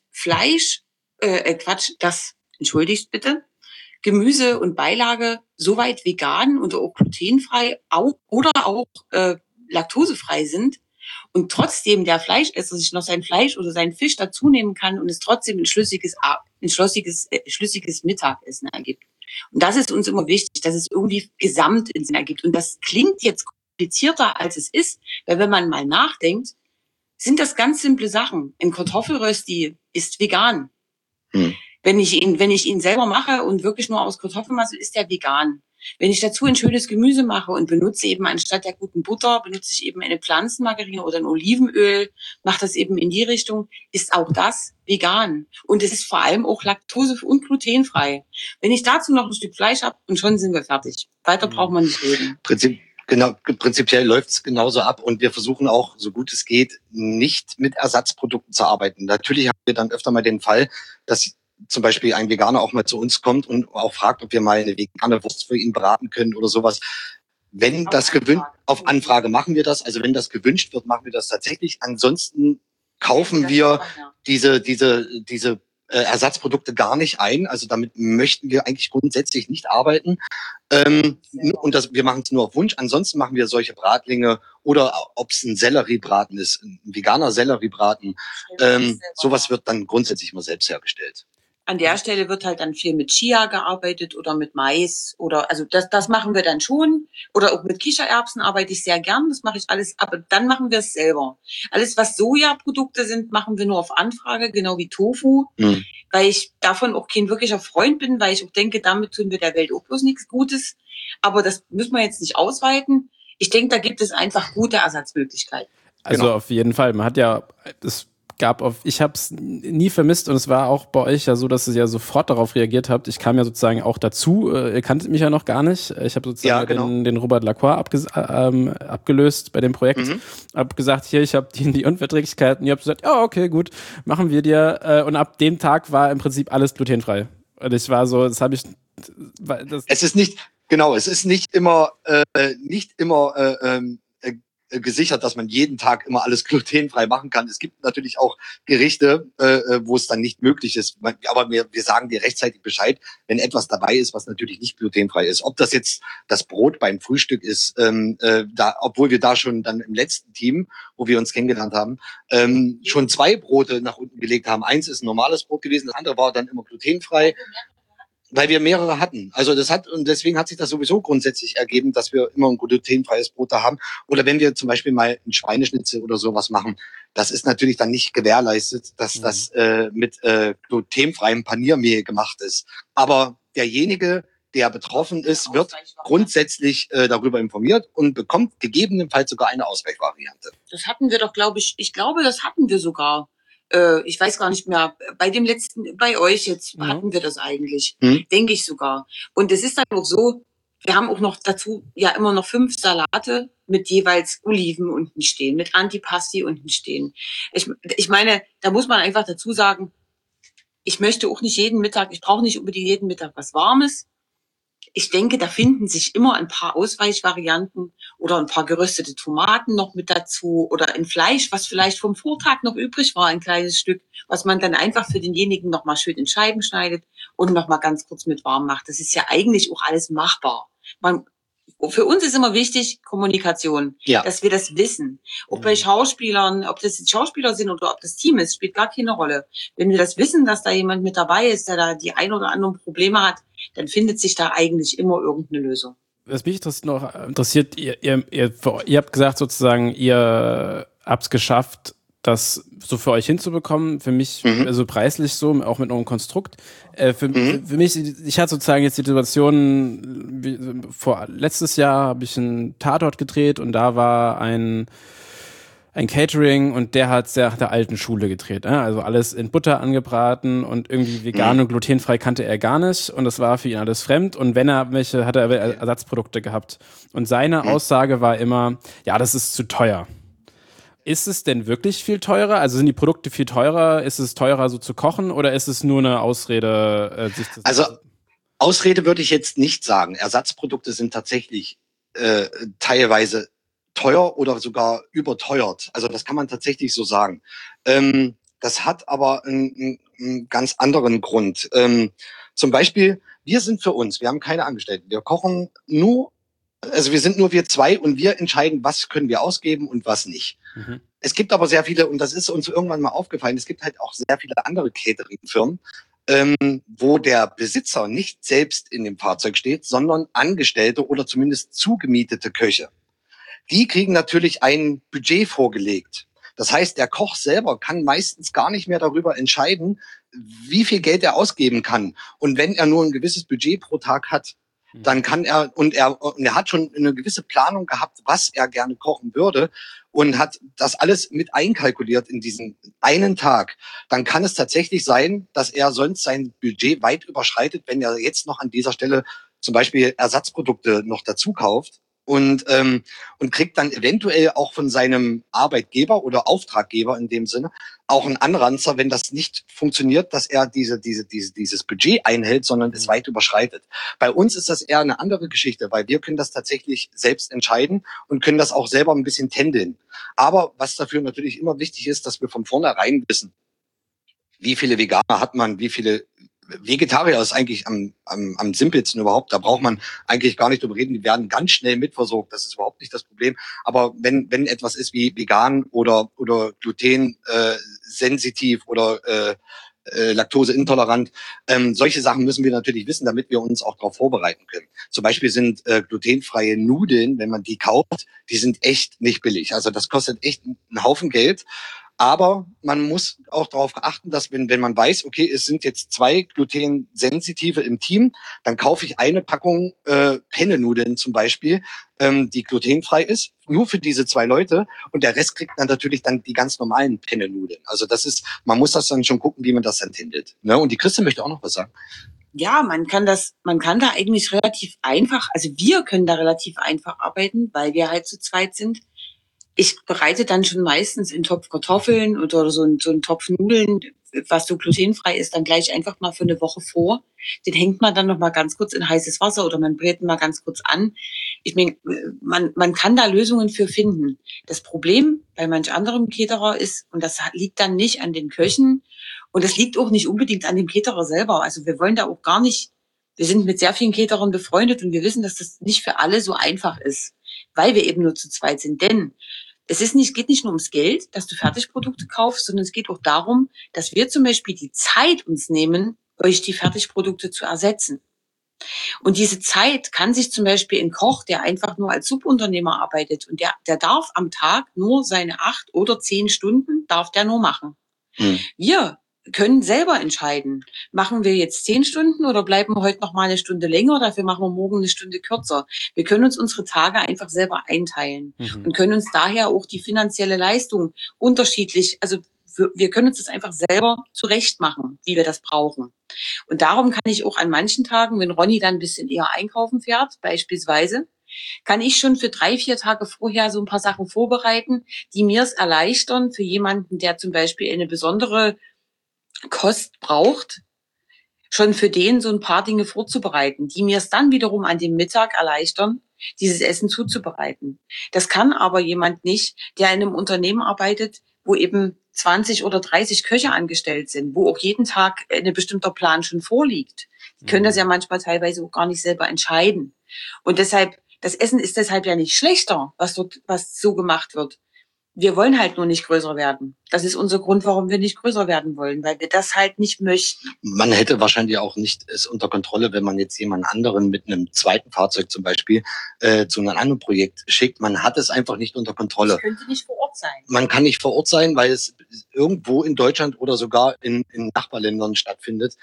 entschuldigt bitte, Gemüse und Beilage soweit vegan und auch glutenfrei oder auch laktosefrei sind und trotzdem der Fleischesser sich noch sein Fleisch oder seinen Fisch dazu nehmen kann und es trotzdem ein schlüssiges Mittagessen ergibt. Und das ist uns immer wichtig, dass es irgendwie gesamt in Sinn ergibt. Und das klingt jetzt komplizierter, als es ist, weil wenn man mal nachdenkt, sind das ganz simple Sachen. Ein Kartoffelrösti ist vegan. Wenn ich ihn selber mache und wirklich nur aus Kartoffelmasse, ist der vegan. Wenn ich dazu ein schönes Gemüse mache und benutze eben anstatt der guten Butter, benutze ich eben eine Pflanzenmargarine oder ein Olivenöl, mache das eben in die Richtung, ist auch das vegan. Und es ist vor allem auch laktose- und glutenfrei. Wenn ich dazu noch ein Stück Fleisch habe, und schon sind wir fertig. Weiter braucht man nicht reden. Prinzipiell läuft's genauso ab und wir versuchen auch, so gut es geht, nicht mit Ersatzprodukten zu arbeiten. Natürlich haben wir dann öfter mal den Fall, dass zum Beispiel ein Veganer auch mal zu uns kommt und auch fragt, ob wir mal eine vegane Wurst für ihn braten können oder sowas. Wenn das gewünscht, auf Anfrage machen wir das. Also wenn das gewünscht wird, machen wir das tatsächlich. Ansonsten kaufen wir diese Ersatzprodukte gar nicht ein. Also damit möchten wir eigentlich grundsätzlich nicht arbeiten. Und wir machen es nur auf Wunsch. Ansonsten machen wir solche Bratlinge oder ob es ein Selleriebraten ist, ein veganer Selleriebraten. Sowas wird dann grundsätzlich immer selbst hergestellt. An der Stelle wird halt dann viel mit Chia gearbeitet oder mit Mais oder, also das machen wir dann schon. Oder auch mit Kichererbsen arbeite ich sehr gern. Das mache ich alles, aber dann machen wir es selber. Alles, was Sojaprodukte sind, machen wir nur auf Anfrage, genau wie Tofu. Weil ich davon auch kein wirklicher Freund bin, weil ich auch denke, damit tun wir der Welt auch bloß nichts Gutes. Aber das müssen wir jetzt nicht ausweiten. Ich denke, da gibt es einfach gute Ersatzmöglichkeiten. Also auf jeden Fall. Man hat ja, ich habe es nie vermisst und es war auch bei euch ja so, dass ihr ja sofort darauf reagiert habt. Ich kam ja sozusagen auch dazu, ihr kanntet mich ja noch gar nicht. Ich habe sozusagen den Robert Lacroix abgelöst bei dem Projekt. Hab gesagt, hier, ich habe die Unverträglichkeiten. Ihr habt gesagt, ja, okay, gut, machen wir dir. Und ab dem Tag war im Prinzip alles glutenfrei. Und ich war so, es ist nicht immer gesichert, dass man jeden Tag immer alles glutenfrei machen kann. Es gibt natürlich auch Gerichte, wo es dann nicht möglich ist. Aber wir sagen dir rechtzeitig Bescheid, wenn etwas dabei ist, was natürlich nicht glutenfrei ist. Ob das jetzt das Brot beim Frühstück ist, obwohl wir da schon dann im letzten Team, wo wir uns kennengelernt haben, schon 2 Brote nach unten gelegt haben. Eins ist ein normales Brot gewesen, das andere war dann immer glutenfrei. Weil wir mehrere hatten. Also und deswegen hat sich das sowieso grundsätzlich ergeben, dass wir immer ein glutenfreies Brot da haben. Oder wenn wir zum Beispiel mal ein Schweineschnitzel oder sowas machen, das ist natürlich dann nicht gewährleistet, dass das mit glutenfreiem Paniermehl gemacht ist. Aber derjenige, der betroffen ist, wird grundsätzlich darüber informiert und bekommt gegebenenfalls sogar eine Ausweichvariante. Das hatten wir doch, glaube ich. Ich glaube, das hatten wir sogar. Ich weiß gar nicht mehr, bei euch jetzt hatten wir das eigentlich, denke ich sogar. Und es ist dann auch so, wir haben auch noch dazu ja immer noch 5 Salate mit jeweils Oliven unten stehen, mit Antipasti unten stehen. Ich meine, da muss man einfach dazu sagen, ich möchte auch nicht ich brauche nicht unbedingt jeden Mittag was Warmes. Ich denke, da finden sich immer ein paar Ausweichvarianten oder ein paar geröstete Tomaten noch mit dazu oder ein Fleisch, was vielleicht vom Vortag noch übrig war, ein kleines Stück, was man dann einfach für denjenigen noch mal schön in Scheiben schneidet und noch mal ganz kurz mit warm macht. Das ist ja eigentlich auch alles machbar. Für uns ist immer wichtig Kommunikation, dass wir das wissen. Auch bei Schauspielern, ob das jetzt Schauspieler sind oder ob das Team ist, spielt gar keine Rolle. Wenn wir das wissen, dass da jemand mit dabei ist, der da die ein oder anderen Probleme hat, dann findet sich da eigentlich immer irgendeine Lösung. Was mich noch interessiert, ihr habt gesagt sozusagen, ihr habt es geschafft, das so für euch hinzubekommen. Für mich, also preislich so, auch mit eurem Konstrukt. Für mich, ich hatte sozusagen jetzt die Situation, letztes Jahr habe ich einen Tatort gedreht und da war ein Catering und der hat sehr nach der alten Schule gedreht. Also alles in Butter angebraten und irgendwie vegan und glutenfrei kannte er gar nicht und das war für ihn alles fremd und wenn er welche, hat er Ersatzprodukte gehabt. Und seine Aussage war immer, ja, das ist zu teuer. Ist es denn wirklich viel teurer? Also sind die Produkte viel teurer? Ist es teurer so zu kochen oder ist es nur eine Ausrede? Ausrede würde ich jetzt nicht sagen. Ersatzprodukte sind tatsächlich teilweise teuer oder sogar überteuert. Also das kann man tatsächlich so sagen. Das hat aber einen ganz anderen Grund. Zum Beispiel, wir haben keine Angestellten. Wir kochen wir sind nur wir 2 und wir entscheiden, was können wir ausgeben und was nicht. Es gibt aber sehr viele, und das ist uns irgendwann mal aufgefallen, es gibt halt auch sehr viele andere Catering-Firmen, wo der Besitzer nicht selbst in dem Fahrzeug steht, sondern Angestellte oder zumindest zugemietete Köche. Die kriegen natürlich ein Budget vorgelegt. Das heißt, der Koch selber kann meistens gar nicht mehr darüber entscheiden, wie viel Geld er ausgeben kann. Und wenn er nur ein gewisses Budget pro Tag hat, dann kann er, und er hat schon eine gewisse Planung gehabt, was er gerne kochen würde und hat das alles mit einkalkuliert in diesen einen Tag. Dann kann es tatsächlich sein, dass er sonst sein Budget weit überschreitet, wenn er jetzt noch an dieser Stelle zum Beispiel Ersatzprodukte noch dazu kauft. und kriegt dann eventuell auch von seinem Arbeitgeber oder Auftraggeber in dem Sinne auch einen Anranzer, wenn das nicht funktioniert, dass er dieses Budget einhält, sondern es weit überschreitet. Bei uns ist das eher eine andere Geschichte, weil wir können das tatsächlich selbst entscheiden und können das auch selber ein bisschen tändeln. Aber was dafür natürlich immer wichtig ist, dass wir von vornherein wissen, wie viele Veganer hat man, wie viele Vegetarier ist eigentlich am simpelsten überhaupt. Da braucht man eigentlich gar nicht drüber reden. Die werden ganz schnell mitversorgt. Das ist überhaupt nicht das Problem. Aber wenn etwas ist wie vegan oder gluten sensitiv oder laktoseintolerant, solche Sachen müssen wir natürlich wissen, damit wir uns auch darauf vorbereiten können. Zum Beispiel sind glutenfreie Nudeln, wenn man die kauft, die sind echt nicht billig. Also das kostet echt einen Haufen Geld. Aber man muss auch darauf achten, dass wenn man weiß, okay, es sind jetzt 2 Glutensensitive im Team, dann kaufe ich eine Packung Penne-Nudeln zum Beispiel, die glutenfrei ist, nur für diese 2 Leute. Und der Rest kriegt dann natürlich dann die ganz normalen Penne-Nudeln. Also man muss das dann schon gucken, wie man das entfindet. Ne? Und die Christin möchte auch noch was sagen. Ja, man kann da eigentlich relativ einfach, also wir können da relativ einfach arbeiten, weil wir halt zu zweit sind. Ich bereite dann schon meistens in Topf Kartoffeln oder so einen Topf Nudeln, was so glutenfrei ist, dann gleich einfach mal für eine Woche vor. Den hängt man dann noch mal ganz kurz in heißes Wasser oder man brät ihn mal ganz kurz an. Ich meine, man kann da Lösungen für finden. Das Problem bei manch anderem Caterer ist, und das liegt dann nicht an den Köchen und das liegt auch nicht unbedingt an dem Caterer selber. Also wir wollen da auch gar nicht, wir sind mit sehr vielen Caterern befreundet und wir wissen, dass das nicht für alle so einfach ist, weil wir eben nur zu zweit sind. Denn geht nicht nur ums Geld, dass du Fertigprodukte kaufst, sondern es geht auch darum, dass wir zum Beispiel die Zeit uns nehmen, euch die Fertigprodukte zu ersetzen. Und diese Zeit kann sich zum Beispiel ein Koch, der einfach nur als Subunternehmer arbeitet und der darf am Tag nur seine 8 oder 10 Stunden, darf der nur machen. Wir können selber entscheiden, machen wir jetzt 10 Stunden oder bleiben wir heute noch mal eine Stunde länger, dafür machen wir morgen eine Stunde kürzer. Wir können uns unsere Tage einfach selber einteilen und können uns daher auch die finanzielle Leistung unterschiedlich, also wir können uns das einfach selber zurecht machen, wie wir das brauchen. Und darum kann ich auch an manchen Tagen, wenn Ronny dann ein bisschen eher einkaufen fährt, beispielsweise, kann ich schon für 3-4 Tage vorher so ein paar Sachen vorbereiten, die mir es erleichtern für jemanden, der zum Beispiel eine besondere Kost braucht, schon für den so ein paar Dinge vorzubereiten, die mir es dann wiederum an dem Mittag erleichtern, dieses Essen zuzubereiten. Das kann aber jemand nicht, der in einem Unternehmen arbeitet, wo eben 20 oder 30 Köche angestellt sind, wo auch jeden Tag ein bestimmter Plan schon vorliegt. Die können das ja manchmal teilweise auch gar nicht selber entscheiden. Und deshalb, das Essen ist deshalb ja nicht schlechter, was so gemacht wird. Wir wollen halt nur nicht größer werden. Das ist unser Grund, warum wir nicht größer werden wollen, weil wir das halt nicht möchten. Man hätte wahrscheinlich auch nicht es unter Kontrolle, wenn man jetzt jemand anderen mit einem zweiten Fahrzeug zum Beispiel zu einem anderen Projekt schickt. Man hat es einfach nicht unter Kontrolle. Es könnte nicht vor Ort sein. Man kann nicht vor Ort sein, weil es irgendwo in Deutschland oder sogar in Nachbarländern stattfindet.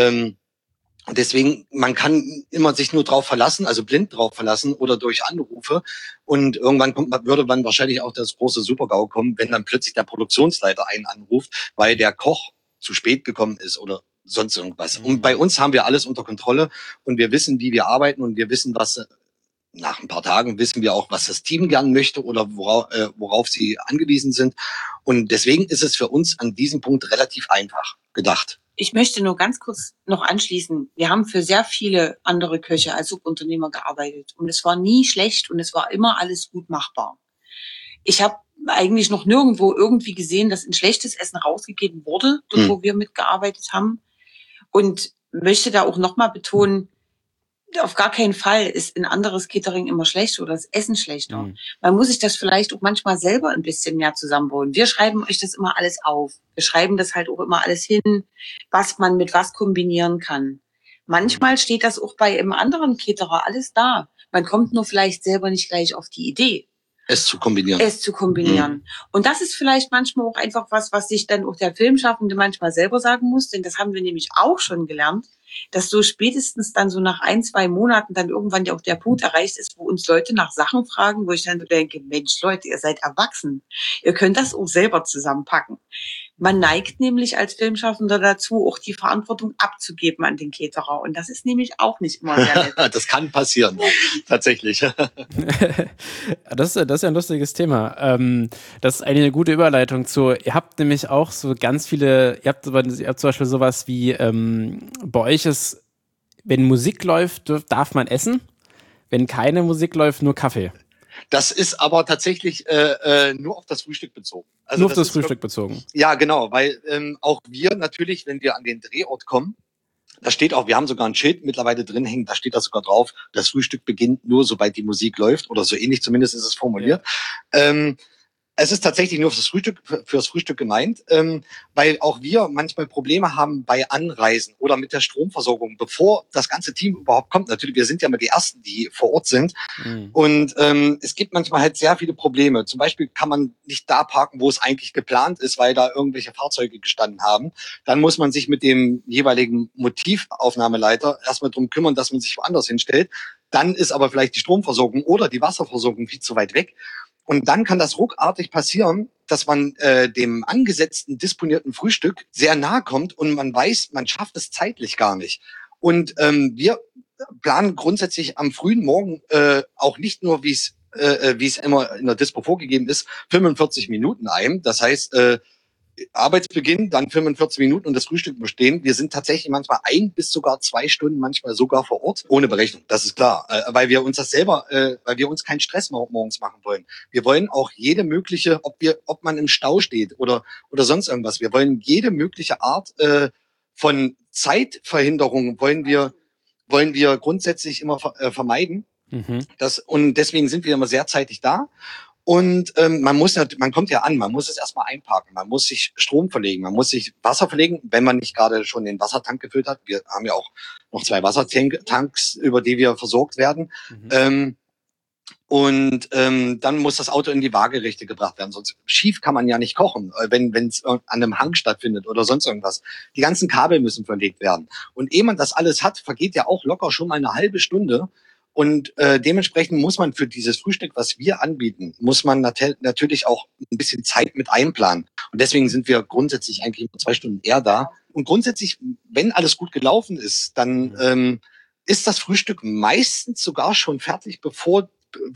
Und deswegen, man kann immer sich nur drauf verlassen, also blind drauf verlassen oder durch Anrufe. Und irgendwann würde man wahrscheinlich auch das große Super-GAU kommen, wenn dann plötzlich der Produktionsleiter einen anruft, weil der Koch zu spät gekommen ist oder sonst irgendwas. Und bei uns haben wir alles unter Kontrolle und wir wissen, wie wir arbeiten und wir wissen, was nach ein paar Tagen wissen wir auch, was das Team gern möchte oder worauf sie angewiesen sind. Und deswegen ist es für uns an diesem Punkt relativ einfach gedacht. Ich möchte nur ganz kurz noch anschließen. Wir haben für sehr viele andere Köche als Subunternehmer gearbeitet. Und es war nie schlecht und es war immer alles gut machbar. Ich habe eigentlich noch nirgendwo irgendwie gesehen, dass ein schlechtes Essen rausgegeben wurde, dort wo wir mitgearbeitet haben. Und möchte da auch nochmal betonen, auf gar keinen Fall ist ein anderes Catering immer schlecht oder das Essen schlechter. Man muss sich das vielleicht auch manchmal selber ein bisschen mehr zusammenbauen. Wir schreiben euch das immer alles auf. Wir schreiben das halt auch immer alles hin, was man mit was kombinieren kann. Manchmal steht das auch bei einem anderen Caterer alles da. Man kommt nur vielleicht selber nicht gleich auf die Idee. Es zu kombinieren. Und das ist vielleicht manchmal auch einfach was sich dann auch der Filmschaffende manchmal selber sagen muss, denn das haben wir nämlich auch schon gelernt, dass so spätestens dann so nach 1-2 Monaten dann irgendwann auch der Punkt erreicht ist, wo uns Leute nach Sachen fragen, wo ich dann denke, Mensch, Leute, ihr seid erwachsen. Ihr könnt das auch selber zusammenpacken. Man neigt nämlich als Filmschaffender dazu, auch die Verantwortung abzugeben an den Caterer. Und das ist nämlich auch nicht immer sehr nett. Das kann passieren, tatsächlich. Das ist ja ein lustiges Thema. Das ist eigentlich eine gute Überleitung zu, ihr habt nämlich auch so ganz viele, ihr habt zum Beispiel sowas wie, bei euch ist, wenn Musik läuft, darf man essen. Wenn keine Musik läuft, nur Kaffee. Das ist aber tatsächlich nur auf das Frühstück bezogen. Also nur auf das Frühstück bezogen. Ja, genau, weil auch wir natürlich, wenn wir an den Drehort kommen, da steht auch, wir haben sogar ein Schild mittlerweile drin hängen, da steht das sogar drauf, das Frühstück beginnt nur, sobald die Musik läuft, oder so ähnlich zumindest ist es formuliert. Ja. Es ist tatsächlich nur fürs Frühstück gemeint, weil auch wir manchmal Probleme haben bei Anreisen oder mit der Stromversorgung, bevor das ganze Team überhaupt kommt. Natürlich, wir sind ja mal die Ersten, die vor Ort sind. Mhm. Und es gibt manchmal halt sehr viele Probleme. Zum Beispiel kann man nicht da parken, wo es eigentlich geplant ist, weil da irgendwelche Fahrzeuge gestanden haben. Dann muss man sich mit dem jeweiligen Motivaufnahmeleiter erstmal drum kümmern, dass man sich woanders hinstellt. Dann ist aber vielleicht die Stromversorgung oder die Wasserversorgung viel zu weit weg. Und dann kann das ruckartig passieren, dass man dem angesetzten, disponierten Frühstück sehr nahe kommt und man weiß, man schafft es zeitlich gar nicht. Und wir planen grundsätzlich am frühen Morgen auch nicht nur, wie es immer in der Dispo vorgegeben ist, 45 Minuten ein. Das heißt, Arbeitsbeginn, dann 45 Minuten und das Frühstück bestehen. Wir sind tatsächlich manchmal 1 bis sogar 2 Stunden, manchmal sogar vor Ort, ohne Berechnung. Das ist klar, weil wir uns weil wir uns keinen Stress morgens machen wollen. Wir wollen auch jede mögliche, ob man im Stau steht oder sonst irgendwas. Wir wollen jede mögliche Art von Zeitverhinderung wollen wir grundsätzlich immer vermeiden. Mhm. Und deswegen sind wir immer sehr zeitig da. Und man kommt ja an, man muss es erstmal einparken, man muss sich Strom verlegen, man muss sich Wasser verlegen, wenn man nicht gerade schon den Wassertank gefüllt hat. Wir haben ja auch noch 2 Wassertanks, über die wir versorgt werden. Mhm. Dann muss das Auto in die Waagerechte gebracht werden. Sonst schief kann man ja nicht kochen, wenn es an einem Hang stattfindet oder sonst irgendwas. Die ganzen Kabel müssen verlegt werden. Und ehe man das alles hat, vergeht ja auch locker schon mal eine halbe Stunde. Und dementsprechend muss man für dieses Frühstück, was wir anbieten, muss man natürlich auch ein bisschen Zeit mit einplanen. Und deswegen sind wir grundsätzlich eigentlich 2 Stunden eher da. Und grundsätzlich, wenn alles gut gelaufen ist, dann ist das Frühstück meistens sogar schon fertig, bevor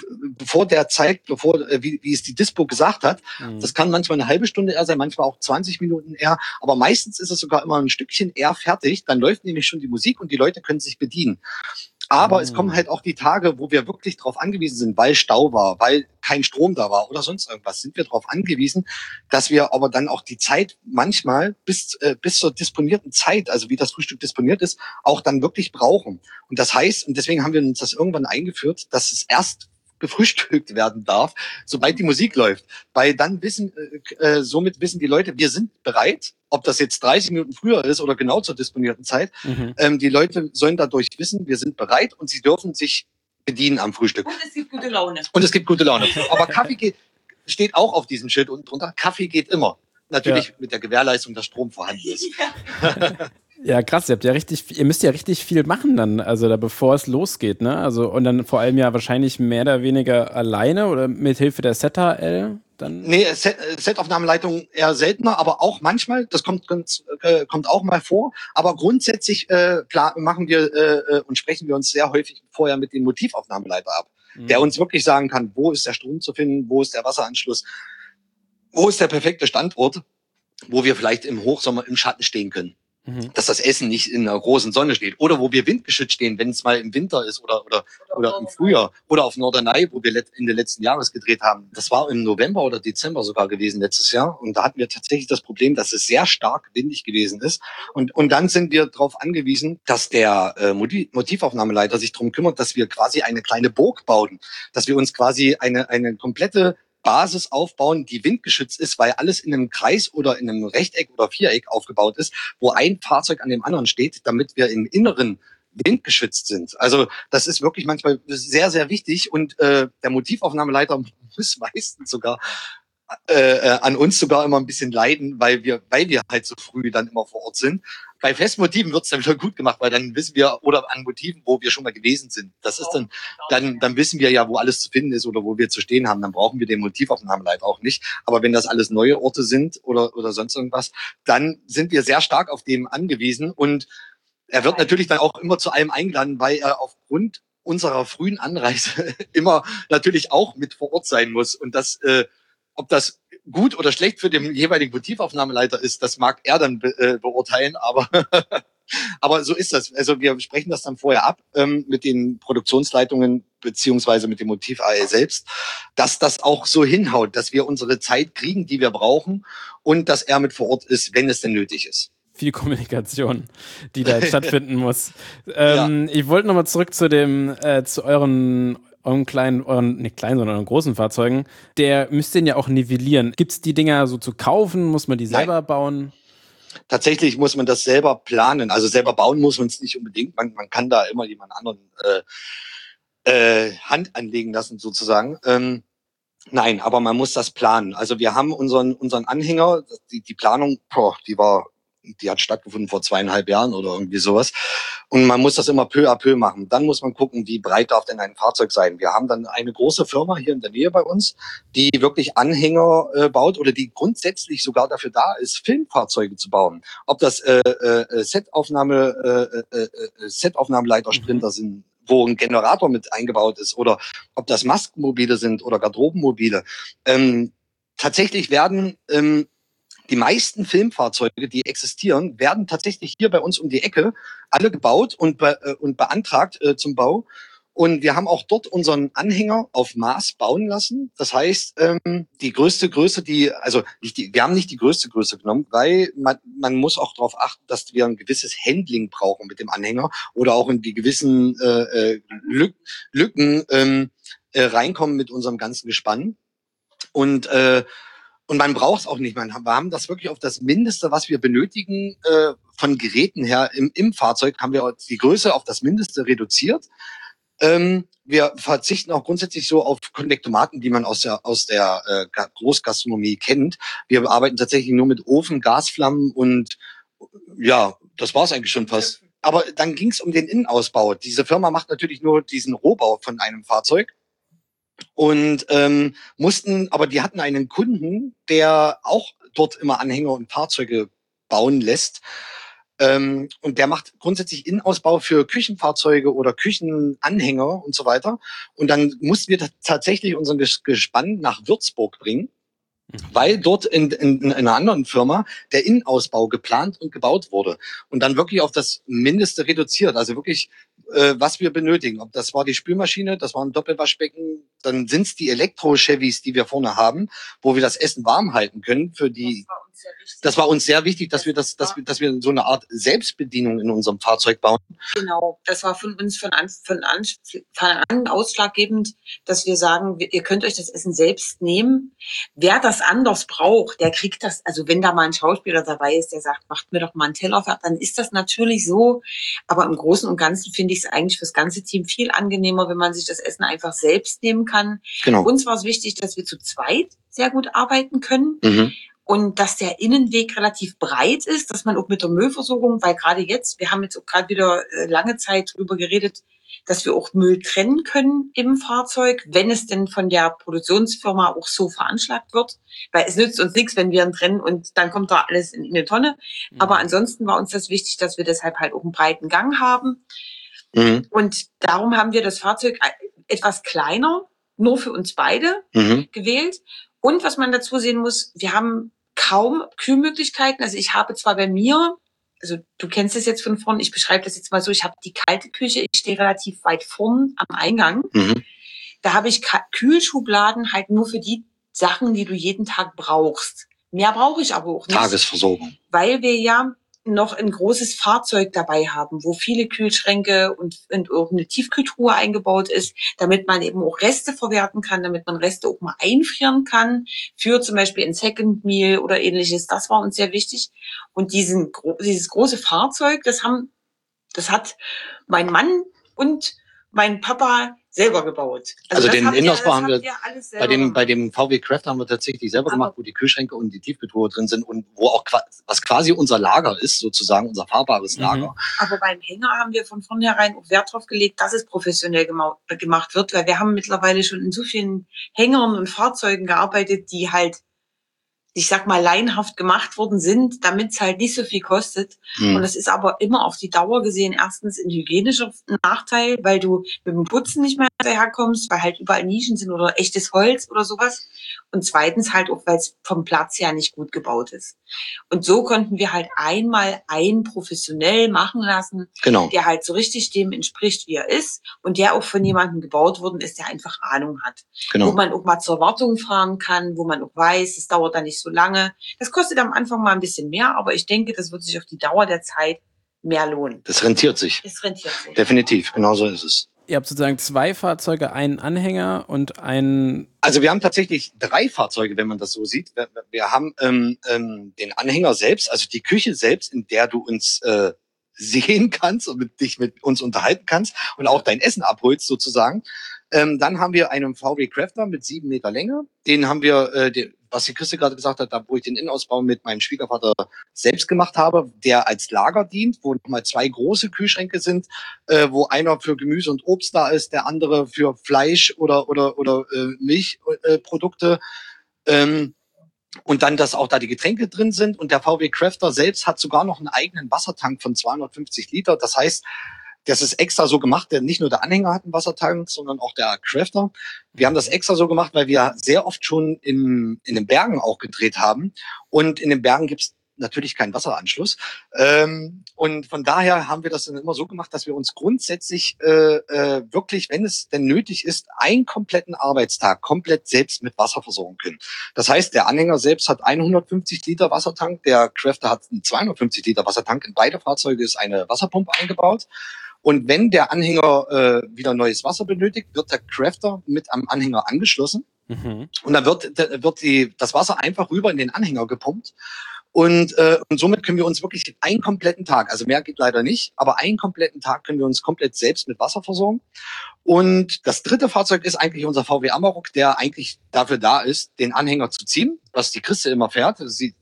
der Zeit, wie es die Dispo gesagt hat. Mhm. Das kann manchmal eine halbe Stunde eher sein, manchmal auch 20 Minuten eher. Aber meistens ist es sogar immer ein Stückchen eher fertig. Dann läuft nämlich schon die Musik und die Leute können sich bedienen. Aber es kommen halt auch die Tage, wo wir wirklich darauf angewiesen sind, weil Stau war, weil kein Strom da war oder sonst irgendwas, sind wir darauf angewiesen, dass wir aber dann auch die Zeit manchmal bis zur disponierten Zeit, also wie das Frühstück disponiert ist, auch dann wirklich brauchen. Und das heißt, und deswegen haben wir uns das irgendwann eingeführt, dass es erst gefrühstückt werden darf, sobald die Musik läuft. Weil dann somit wissen die Leute, wir sind bereit, ob das jetzt 30 Minuten früher ist oder genau zur disponierten Zeit. Mhm. Die Leute sollen dadurch wissen, wir sind bereit und sie dürfen sich bedienen am Frühstück. Und es gibt gute Laune. Aber Kaffee steht auch auf diesem Schild unten drunter. Kaffee geht immer. Natürlich mit der Gewährleistung, dass Strom vorhanden ist. Ja. Ja, krass, ihr müsst ja richtig viel machen dann, also da bevor es losgeht, ne? Also und dann vor allem ja wahrscheinlich mehr oder weniger alleine oder mit Hilfe der SETAL dann? Nee, Setaufnahmeleitung eher seltener, aber auch manchmal, das kommt auch mal vor, aber grundsätzlich machen wir und sprechen wir uns sehr häufig vorher mit dem Motivaufnahmeleiter ab, der uns wirklich sagen kann, wo ist der Strom zu finden, wo ist der Wasseranschluss, wo ist der perfekte Standort, wo wir vielleicht im Hochsommer im Schatten stehen können. Dass das Essen nicht in der großen Sonne steht. Oder wo wir windgeschützt stehen, wenn es mal im Winter ist oder im Frühjahr. Oder auf Norderney, wo wir Ende letzten Jahres gedreht haben. Das war im November oder Dezember sogar gewesen letztes Jahr. Und da hatten wir tatsächlich das Problem, dass es sehr stark windig gewesen ist. Und dann sind wir darauf angewiesen, dass der Motivaufnahmeleiter sich darum kümmert, dass wir quasi eine kleine Burg bauen. Dass wir uns quasi eine komplette Basis aufbauen, die windgeschützt ist, weil alles in einem Kreis oder in einem Rechteck oder Viereck aufgebaut ist, wo ein Fahrzeug an dem anderen steht, damit wir im Inneren windgeschützt sind. Also das ist wirklich manchmal sehr, sehr wichtig und der Motivaufnahmeleiter muss meistens sogar an uns sogar immer ein bisschen leiden, weil wir halt so früh dann immer vor Ort sind. Bei Festmotiven wird's dann wieder gut gemacht, weil dann wissen wir, oder an Motiven, wo wir schon mal gewesen sind. Das ist dann wissen wir ja, wo alles zu finden ist oder wo wir zu stehen haben. Dann brauchen wir den Motivaufnahmeleiter auch nicht. Aber wenn das alles neue Orte sind oder sonst irgendwas, dann sind wir sehr stark auf dem angewiesen. Und er wird natürlich dann auch immer zu allem eingeladen, weil er aufgrund unserer frühen Anreise immer natürlich auch mit vor Ort sein muss. Und das, ob das gut oder schlecht für den jeweiligen Motivaufnahmeleiter ist, das mag er dann beurteilen, aber aber so ist das. Also wir sprechen das dann vorher ab mit den Produktionsleitungen beziehungsweise mit dem Motiv AL selbst, dass das auch so hinhaut, dass wir unsere Zeit kriegen, die wir brauchen und dass er mit vor Ort ist, wenn es denn nötig ist. Viel Kommunikation, die da stattfinden muss. Ich wollte nochmal zurück zu euren euren großen Fahrzeugen. Der müsst den ja auch nivellieren. Gibt's die Dinger so zu kaufen? Muss man die selber bauen? Tatsächlich muss man das selber planen. Also selber bauen muss man es nicht unbedingt. Man kann da immer jemand anderen Hand anlegen lassen sozusagen. Nein, aber man muss das planen. Also wir haben unseren Anhänger, die Planung, die hat stattgefunden vor 2,5 Jahren oder irgendwie sowas. Und man muss das immer peu à peu machen. Dann muss man gucken, wie breit darf denn ein Fahrzeug sein. Wir haben dann eine große Firma hier in der Nähe bei uns, die wirklich Anhänger baut oder die grundsätzlich sogar dafür da ist, Filmfahrzeuge zu bauen. Ob das Setaufnahmeleiter-Sprinter sind, wo ein Generator mit eingebaut ist, oder ob das Maskenmobile sind oder Garderobenmobile. Tatsächlich werden die meisten Filmfahrzeuge, die existieren, werden tatsächlich hier bei uns um die Ecke alle gebaut und beantragt zum Bau. Und wir haben auch dort unseren Anhänger auf Maß bauen lassen. Das heißt, die größte Größe, wir haben nicht die größte Größe genommen, weil man muss auch darauf achten, dass wir ein gewisses Handling brauchen mit dem Anhänger oder auch in die gewissen Lücken reinkommen mit unserem ganzen Gespann. Und man braucht es auch nicht. Wir haben das wirklich auf das Mindeste, was wir benötigen, von Geräten her im Fahrzeug, haben wir die Größe auf das Mindeste reduziert. Wir verzichten auch grundsätzlich so auf Konvektomaten, die man aus der Großgastronomie kennt. Wir arbeiten tatsächlich nur mit Ofen, Gasflammen und ja, das war es eigentlich schon fast. Aber dann ging es um den Innenausbau. Diese Firma macht natürlich nur diesen Rohbau von einem Fahrzeug. Und aber die hatten einen Kunden, der auch dort immer Anhänger und Fahrzeuge bauen lässt. Und der macht grundsätzlich Innenausbau für Küchenfahrzeuge oder Küchenanhänger und so weiter. Und dann mussten wir tatsächlich unseren Gespann nach Würzburg bringen, weil dort in einer anderen Firma der Innenausbau geplant und gebaut wurde. Und dann wirklich auf das Mindeste reduziert. Also wirklich, was wir benötigen. Ob das war die Spülmaschine, das war ein Doppelwaschbecken, dann sind es die Elektro-Chevys, die wir vorne haben, wo wir das Essen warm halten können für die. Das war uns sehr wichtig, dass wir so eine Art Selbstbedienung in unserem Fahrzeug bauen. Genau, das war von uns von an ausschlaggebend, dass wir sagen, ihr könnt euch das Essen selbst nehmen. Wer das anders braucht, der kriegt das. Also wenn da mal ein Schauspieler dabei ist, der sagt, macht mir doch mal einen Teller fertig, dann ist das natürlich so. Aber im Großen und Ganzen finde ich es eigentlich fürs ganze Team viel angenehmer, wenn man sich das Essen einfach selbst nehmen kann. Genau. Uns war es wichtig, dass wir zu zweit sehr gut arbeiten können. Mhm. Und dass der Innenweg relativ breit ist, dass man auch mit der Müllversorgung, weil gerade jetzt, wir haben jetzt auch gerade wieder lange Zeit drüber geredet, dass wir auch Müll trennen können im Fahrzeug, wenn es denn von der Produktionsfirma auch so veranschlagt wird. Weil es nützt uns nichts, wenn wir ihn trennen und dann kommt da alles in eine Tonne. Mhm. Aber ansonsten war uns das wichtig, dass wir deshalb halt auch einen breiten Gang haben. Mhm. Und darum haben wir das Fahrzeug etwas kleiner, nur für uns beide gewählt. Und was man dazu sehen muss, wir haben kaum Kühlmöglichkeiten. Also ich habe zwar bei mir, also du kennst es jetzt von vorn, ich beschreibe das jetzt mal so, ich habe die kalte Küche, ich stehe relativ weit vorn am Eingang. Mhm. Da habe ich Kühlschubladen halt nur für die Sachen, die du jeden Tag brauchst. Mehr brauche ich aber auch nicht. Tagesversorgung. Weil wir ja noch ein großes Fahrzeug dabei haben, wo viele Kühlschränke und irgendeine Tiefkühltruhe eingebaut ist, damit man eben auch Reste verwerten kann, damit man Reste auch mal einfrieren kann, für zum Beispiel ein Second Meal oder ähnliches. Das war uns sehr wichtig. Und dieses große Fahrzeug, das hat mein Mann und mein Papa selber gebaut. Also den Innenausbau haben wir alles selber bei dem VW Crafter haben wir tatsächlich selber gemacht, wo die Kühlschränke und die Tiefkühltruhe drin sind und wo auch was quasi unser Lager ist, sozusagen unser fahrbares Lager. Aber beim Hänger haben wir von vornherein auch Wert drauf gelegt, dass es professionell gemacht wird, weil wir haben mittlerweile schon in so vielen Hängern und Fahrzeugen gearbeitet, die halt, ich sag mal, laienhaft gemacht worden sind, damit es halt nicht so viel kostet. Und das ist aber immer auf die Dauer gesehen erstens ein hygienischer Nachteil, weil du mit dem Putzen nicht mehr daherkommst, weil halt überall Nischen sind oder echtes Holz oder sowas. Und zweitens halt auch, weil es vom Platz her nicht gut gebaut ist. Und so konnten wir halt einmal einen professionell machen lassen, der halt so richtig dem entspricht, wie er ist und der auch von jemandem gebaut worden ist, der einfach Ahnung hat. Wo man auch mal zur Wartung fahren kann, wo man auch weiß, es dauert dann nicht so lange. Das kostet am Anfang mal ein bisschen mehr, aber ich denke, das wird sich auf die Dauer der Zeit mehr lohnen. Das rentiert sich. Definitiv, genau so ist es. Ihr habt sozusagen 2 Fahrzeuge, einen Anhänger und einen... Also wir haben tatsächlich 3 Fahrzeuge, wenn man das so sieht. Wir haben den Anhänger selbst, also die Küche selbst, in der du uns sehen kannst und dich mit uns unterhalten kannst und auch dein Essen abholst sozusagen. Dann haben wir einen VW Crafter mit 7 Meter Länge. Den haben wir, was die Christi gerade gesagt hat, da wo ich den Innenausbau mit meinem Schwiegervater selbst gemacht habe, der als Lager dient, wo nochmal 2 große Kühlschränke sind, wo einer für Gemüse und Obst da ist, der andere für Fleisch oder Milchprodukte. Und dann, dass auch da die Getränke drin sind. Und der VW Crafter selbst hat sogar noch einen eigenen Wassertank von 250 Liter. Das heißt, das ist extra so gemacht, denn nicht nur der Anhänger hat einen Wassertank, sondern auch der Crafter. Wir haben das extra so gemacht, weil wir sehr oft schon in den Bergen auch gedreht haben. Und in den Bergen gibt's natürlich keinen Wasseranschluss. Und von daher haben wir das dann immer so gemacht, dass wir uns grundsätzlich wirklich, wenn es denn nötig ist, einen kompletten Arbeitstag komplett selbst mit Wasser versorgen können. Das heißt, der Anhänger selbst hat 150 Liter Wassertank, der Crafter hat einen 250 Liter Wassertank. In beide Fahrzeuge ist eine Wasserpumpe eingebaut. Und wenn der Anhänger wieder neues Wasser benötigt, wird der Crafter mit am Anhänger angeschlossen. Und dann wird das Wasser einfach rüber in den Anhänger gepumpt. Und somit können wir uns wirklich einen kompletten Tag, also mehr geht leider nicht, aber einen kompletten Tag können wir uns komplett selbst mit Wasser versorgen. Und das dritte Fahrzeug ist eigentlich unser VW Amarok, der eigentlich dafür da ist, den Anhänger zu ziehen, was die Christe immer fährt. Sie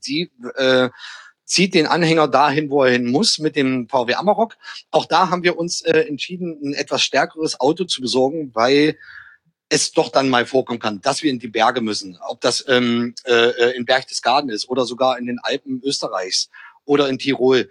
zieht den Anhänger dahin, wo er hin muss, mit dem VW Amarok. Auch da haben wir uns entschieden, ein etwas stärkeres Auto zu besorgen, weil es doch dann mal vorkommen kann, dass wir in die Berge müssen. Ob das in Berchtesgaden ist oder sogar in den Alpen Österreichs oder in Tirol.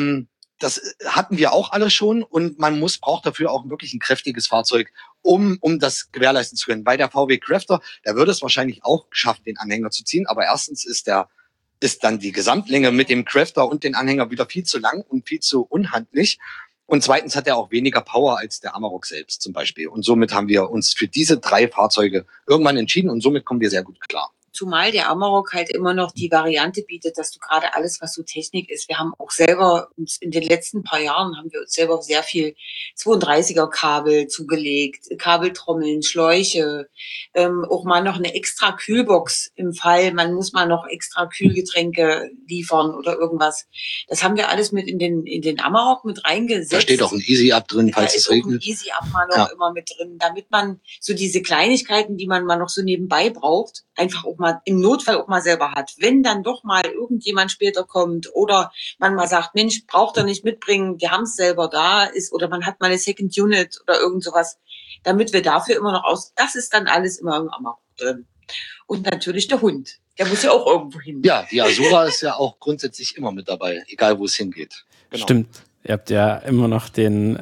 Das hatten wir auch alle schon und man braucht dafür auch wirklich ein kräftiges Fahrzeug, um das gewährleisten zu können. Bei der VW Crafter, der würde es wahrscheinlich auch schaffen, den Anhänger zu ziehen, aber erstens ist dann die Gesamtlänge mit dem Crafter und den Anhänger wieder viel zu lang und viel zu unhandlich. Und zweitens hat er auch weniger Power als der Amarok selbst zum Beispiel. Und somit haben wir uns für diese 3 Fahrzeuge irgendwann entschieden und somit kommen wir sehr gut klar. Zumal der Amarok halt immer noch die Variante bietet, dass du gerade alles, was so Technik ist, wir haben auch selber uns in den letzten paar Jahren haben wir uns selber sehr viel 32er Kabel zugelegt, Kabeltrommeln, Schläuche, auch mal noch eine extra Kühlbox im Fall, man muss mal noch extra Kühlgetränke liefern oder irgendwas. Das haben wir alles mit in den Amarok mit reingesetzt. Da steht auch ein Easy-Up drin, falls es regnet. Ein Easy-Up mal noch immer mit drin, damit man so diese Kleinigkeiten, die man mal noch so nebenbei braucht, einfach auch mal im Notfall auch mal selber hat. Wenn dann doch mal irgendjemand später kommt oder man mal sagt, Mensch, braucht er nicht mitbringen, die haben es selber da, ist oder man hat mal eine Second Unit oder irgend sowas, damit wir dafür immer noch das ist dann alles immer im Amarok drin. Und natürlich der Hund, der muss ja auch irgendwo hin. Ja, die Azura ist ja auch grundsätzlich immer mit dabei, egal wo es hingeht. Genau. Stimmt, ihr habt ja immer noch den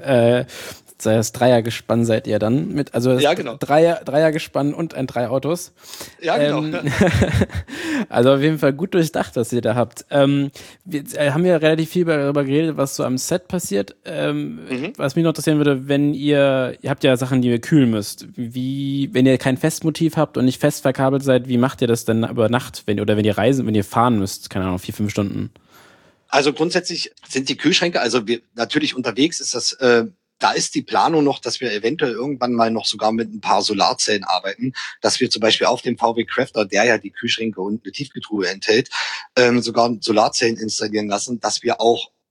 das Dreiergespann seid ihr dann mit, also das genau. Dreiergespann und ein 3 Autos. Ja, genau. Also auf jeden Fall gut durchdacht, was ihr da habt. Wir haben ja relativ viel darüber geredet, was so am Set passiert. Was mich noch interessieren würde, wenn ihr habt ja Sachen, die ihr kühlen müsst. Wenn ihr kein Festmotiv habt und nicht fest verkabelt seid, wie macht ihr das denn über Nacht, wenn ihr fahren müsst, keine Ahnung, 4-5 Stunden? Also grundsätzlich sind die Kühlschränke, also natürlich unterwegs ist das, da ist die Planung noch, dass wir eventuell irgendwann mal noch sogar mit ein paar Solarzellen arbeiten, dass wir zum Beispiel auf dem VW Crafter, der ja die Kühlschränke und eine Tiefkühltruhe enthält, sogar Solarzellen installieren lassen, dass wir auch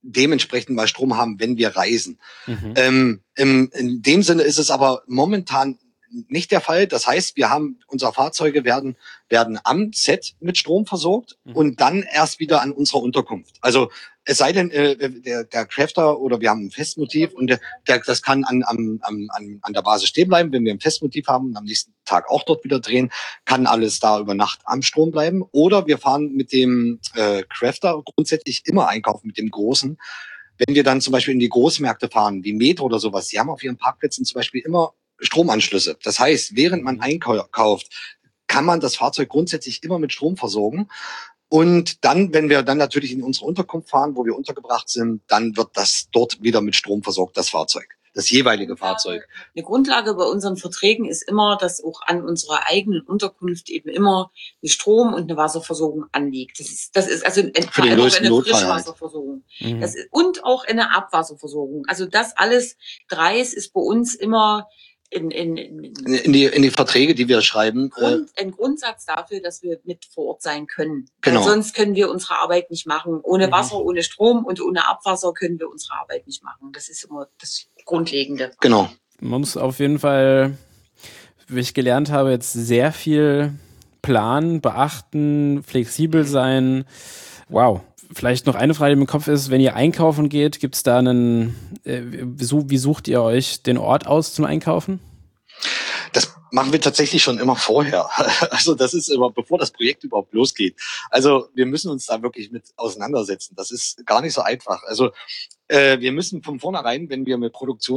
dementsprechend mal Strom haben, wenn wir reisen. In dem Sinne ist es aber momentan nicht der Fall. Das heißt, unsere Fahrzeuge werden am Set mit Strom versorgt und dann erst wieder an unserer Unterkunft. Also es sei denn, der Crafter oder wir haben ein Festmotiv und das kann an der Basis stehen bleiben, wenn wir ein Festmotiv haben und am nächsten Tag auch dort wieder drehen, kann alles da über Nacht am Strom bleiben. Oder wir fahren mit dem Crafter grundsätzlich immer einkaufen, mit dem Großen. Wenn wir dann zum Beispiel in die Großmärkte fahren, wie Metro oder sowas, die haben auf ihren Parkplätzen zum Beispiel immer Stromanschlüsse. Das heißt, während man einkauft, kann man das Fahrzeug grundsätzlich immer mit Strom versorgen. Und dann, wenn wir dann natürlich in unsere Unterkunft fahren, wo wir untergebracht sind, dann wird das dort wieder mit Strom versorgt, das Fahrzeug, das jeweilige Fahrzeug. Eine Grundlage bei unseren Verträgen ist immer, dass auch an unserer eigenen Unterkunft eben immer eine Strom- und eine Wasserversorgung anliegt. Das ist also für den größten eine Notfall Frischwasserversorgung. Und auch eine Abwasserversorgung. Also das alles dreis ist bei uns immer in die Verträge, die wir schreiben. Ein Grundsatz dafür, dass wir mit vor Ort sein können. Genau. Weil sonst können wir unsere Arbeit nicht machen. Ohne Wasser, ohne Strom und ohne Abwasser können wir unsere Arbeit nicht machen. Das ist immer das Grundlegende. Genau. Man muss auf jeden Fall, wie ich gelernt habe, jetzt sehr viel planen, beachten, flexibel sein. Wow. Vielleicht noch eine Frage, die im Kopf ist, wenn ihr einkaufen geht, gibt es da wie sucht ihr euch den Ort aus zum Einkaufen? Das machen wir tatsächlich schon immer vorher. Also das ist immer, bevor das Projekt überhaupt losgeht. Also wir müssen uns da wirklich mit auseinandersetzen. Das ist gar nicht so einfach. Also wir müssen von vornherein, wenn wir mit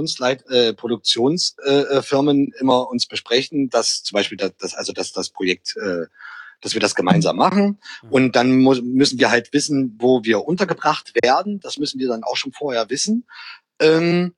Produktionsfirmen immer uns besprechen, dass zum Beispiel das Projekt dass wir das gemeinsam machen. Und dann müssen wir halt wissen, wo wir untergebracht werden. Das müssen wir dann auch schon vorher wissen. Und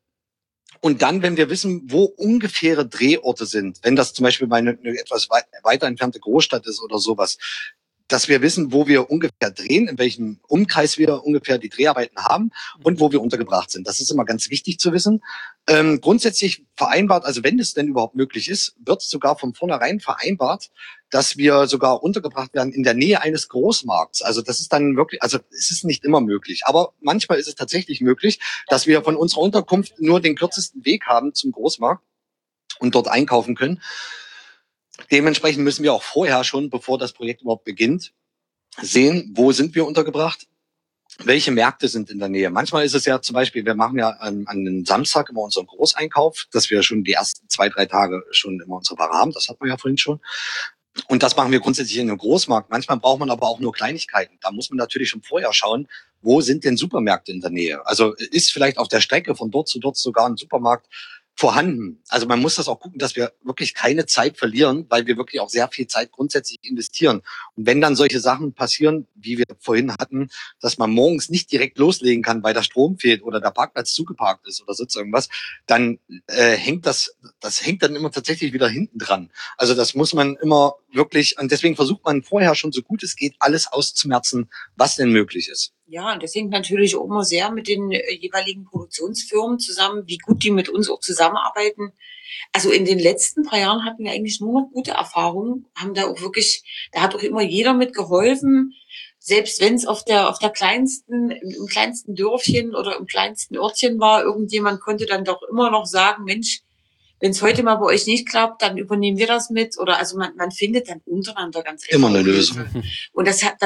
dann, wenn wir wissen, wo ungefähre Drehorte sind, wenn das zum Beispiel eine etwas weiter entfernte Großstadt ist oder sowas, dass wir wissen, wo wir ungefähr drehen, in welchem Umkreis wir ungefähr die Dreharbeiten haben und wo wir untergebracht sind. Das ist immer ganz wichtig zu wissen. Grundsätzlich vereinbart, also wenn es denn überhaupt möglich ist, wird sogar von vornherein vereinbart, dass wir sogar untergebracht werden in der Nähe eines Großmarkts. Also das ist dann wirklich, also es ist nicht immer möglich, aber manchmal ist es tatsächlich möglich, dass wir von unserer Unterkunft nur den kürzesten Weg haben zum Großmarkt und dort einkaufen können. Dementsprechend müssen wir auch vorher schon, bevor das Projekt überhaupt beginnt, sehen, wo sind wir untergebracht, welche Märkte sind in der Nähe. Manchmal ist es ja zum Beispiel, wir machen ja an einem Samstag immer unseren Großeinkauf, dass wir schon die ersten 2-3 Tage schon immer unsere Ware haben. Das hatten wir ja vorhin schon. Und das machen wir grundsätzlich in einem Großmarkt. Manchmal braucht man aber auch nur Kleinigkeiten. Da muss man natürlich schon vorher schauen, wo sind denn Supermärkte in der Nähe? Also ist vielleicht auf der Strecke von dort zu dort sogar ein Supermarkt vorhanden. Also man muss das auch gucken, dass wir wirklich keine Zeit verlieren, weil wir wirklich auch sehr viel Zeit grundsätzlich investieren. Und wenn dann solche Sachen passieren, wie wir vorhin hatten, dass man morgens nicht direkt loslegen kann, weil der Strom fehlt oder der Parkplatz zugeparkt ist oder sonst irgendwas, dann hängt das hängt dann immer tatsächlich wieder hinten dran. Also das muss man immer wirklich, und deswegen versucht man vorher schon so gut es geht, alles auszumerzen, was denn möglich ist. Ja, und das hängt natürlich auch immer sehr mit den jeweiligen Produktionsfirmen zusammen, wie gut die mit uns auch zusammenarbeiten. Also in den letzten 3 Jahren hatten wir eigentlich nur noch gute Erfahrungen, haben da auch wirklich, da hat auch immer jeder mit geholfen, selbst wenn es auf der kleinsten, im kleinsten Dörfchen oder im kleinsten Örtchen war, irgendjemand konnte dann doch immer noch sagen, Mensch, wenn es heute mal bei euch nicht klappt, dann übernehmen wir das mit. Oder also man findet dann untereinander ganz einfach immer eine Lösung. Und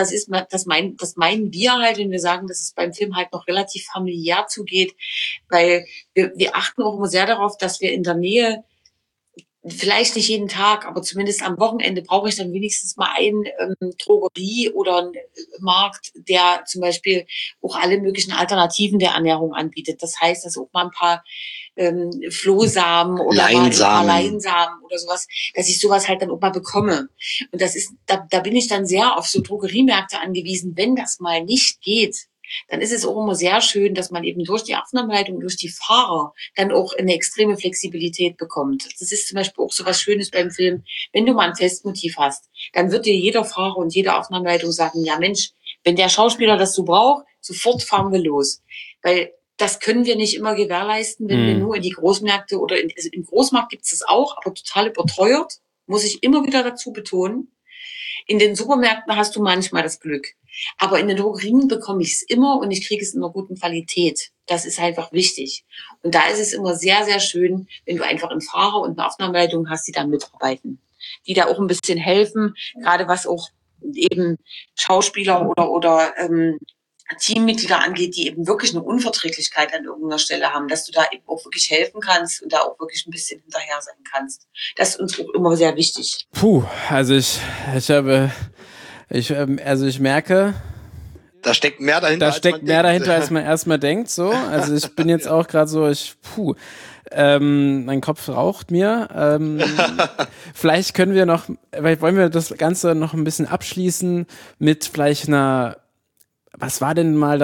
das meinen wir halt, wenn wir sagen, dass es beim Film halt noch relativ familiär zugeht, weil wir achten auch immer sehr darauf, dass wir in der Nähe, vielleicht nicht jeden Tag, aber zumindest am Wochenende brauche ich dann wenigstens mal einen Drogerie oder einen Markt, der zum Beispiel auch alle möglichen Alternativen der Ernährung anbietet. Das heißt, dass auch mal ein paar Flohsamen oder mal ein paar Leinsamen oder sowas, dass ich sowas halt dann auch mal bekomme. Und das ist, da bin ich dann sehr auf so Drogeriemärkte angewiesen. Wenn das mal nicht geht, dann ist es auch immer sehr schön, dass man eben durch die Aufnahmeleitung, durch die Fahrer dann auch eine extreme Flexibilität bekommt. Das ist zum Beispiel auch so was Schönes beim Film. Wenn du mal ein Festmotiv hast, dann wird dir jeder Fahrer und jede Aufnahmeleitung sagen, ja Mensch, wenn der Schauspieler das so braucht, sofort fahren wir los. Weil das können wir nicht immer gewährleisten, wenn wir nur in die Großmärkte oder also im Großmarkt gibt es das auch, aber total überteuert, muss ich immer wieder dazu betonen. In den Supermärkten hast du manchmal das Glück. Aber in den Drogerien bekomme ich es immer und ich kriege es in einer guten Qualität. Das ist einfach wichtig. Und da ist es immer sehr, sehr schön, wenn du einfach einen Fahrer und eine Aufnahmeleitung hast, die da mitarbeiten. Die da auch ein bisschen helfen, gerade was auch eben Schauspieler oder Teammitglieder angeht, die eben wirklich eine Unverträglichkeit an irgendeiner Stelle haben, dass du da eben auch wirklich helfen kannst und da auch wirklich ein bisschen hinterher sein kannst. Das ist uns auch immer sehr wichtig. Also ich merke, da steckt mehr dahinter, als man erstmal denkt, so. Also ich bin jetzt auch gerade so, mein Kopf raucht mir. Vielleicht wollen wir das Ganze noch ein bisschen abschließen mit vielleicht was war denn mal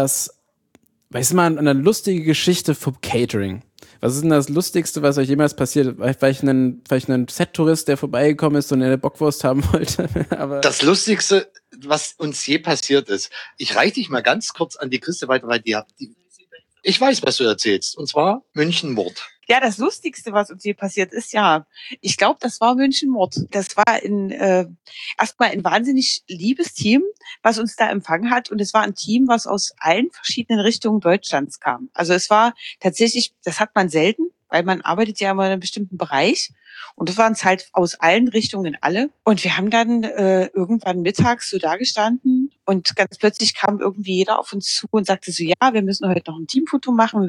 eine lustige Geschichte vom Catering? Was ist denn das Lustigste, was euch jemals passiert? Vielleicht ein Set-Tourist, der vorbeigekommen ist und eine Bockwurst haben wollte. Aber das Lustigste, was uns je passiert ist. Ich reiche dich mal ganz kurz an die Christe weiter, weil ich weiß, was du erzählst. Und zwar München-Mord. Ja, das Lustigste, was uns hier passiert ist, ich glaube, das war München-Mord. Das war erstmal ein wahnsinnig liebes Team, was uns da empfangen hat. Und es war ein Team, was aus allen verschiedenen Richtungen Deutschlands kam. Also es war tatsächlich, das hat man selten, weil man arbeitet ja immer in einem bestimmten Bereich. Und das waren es halt aus allen Richtungen alle. Und wir haben dann irgendwann mittags so dagestanden und ganz plötzlich kam irgendwie jeder auf uns zu und sagte so, ja, wir müssen heute noch ein Teamfoto machen.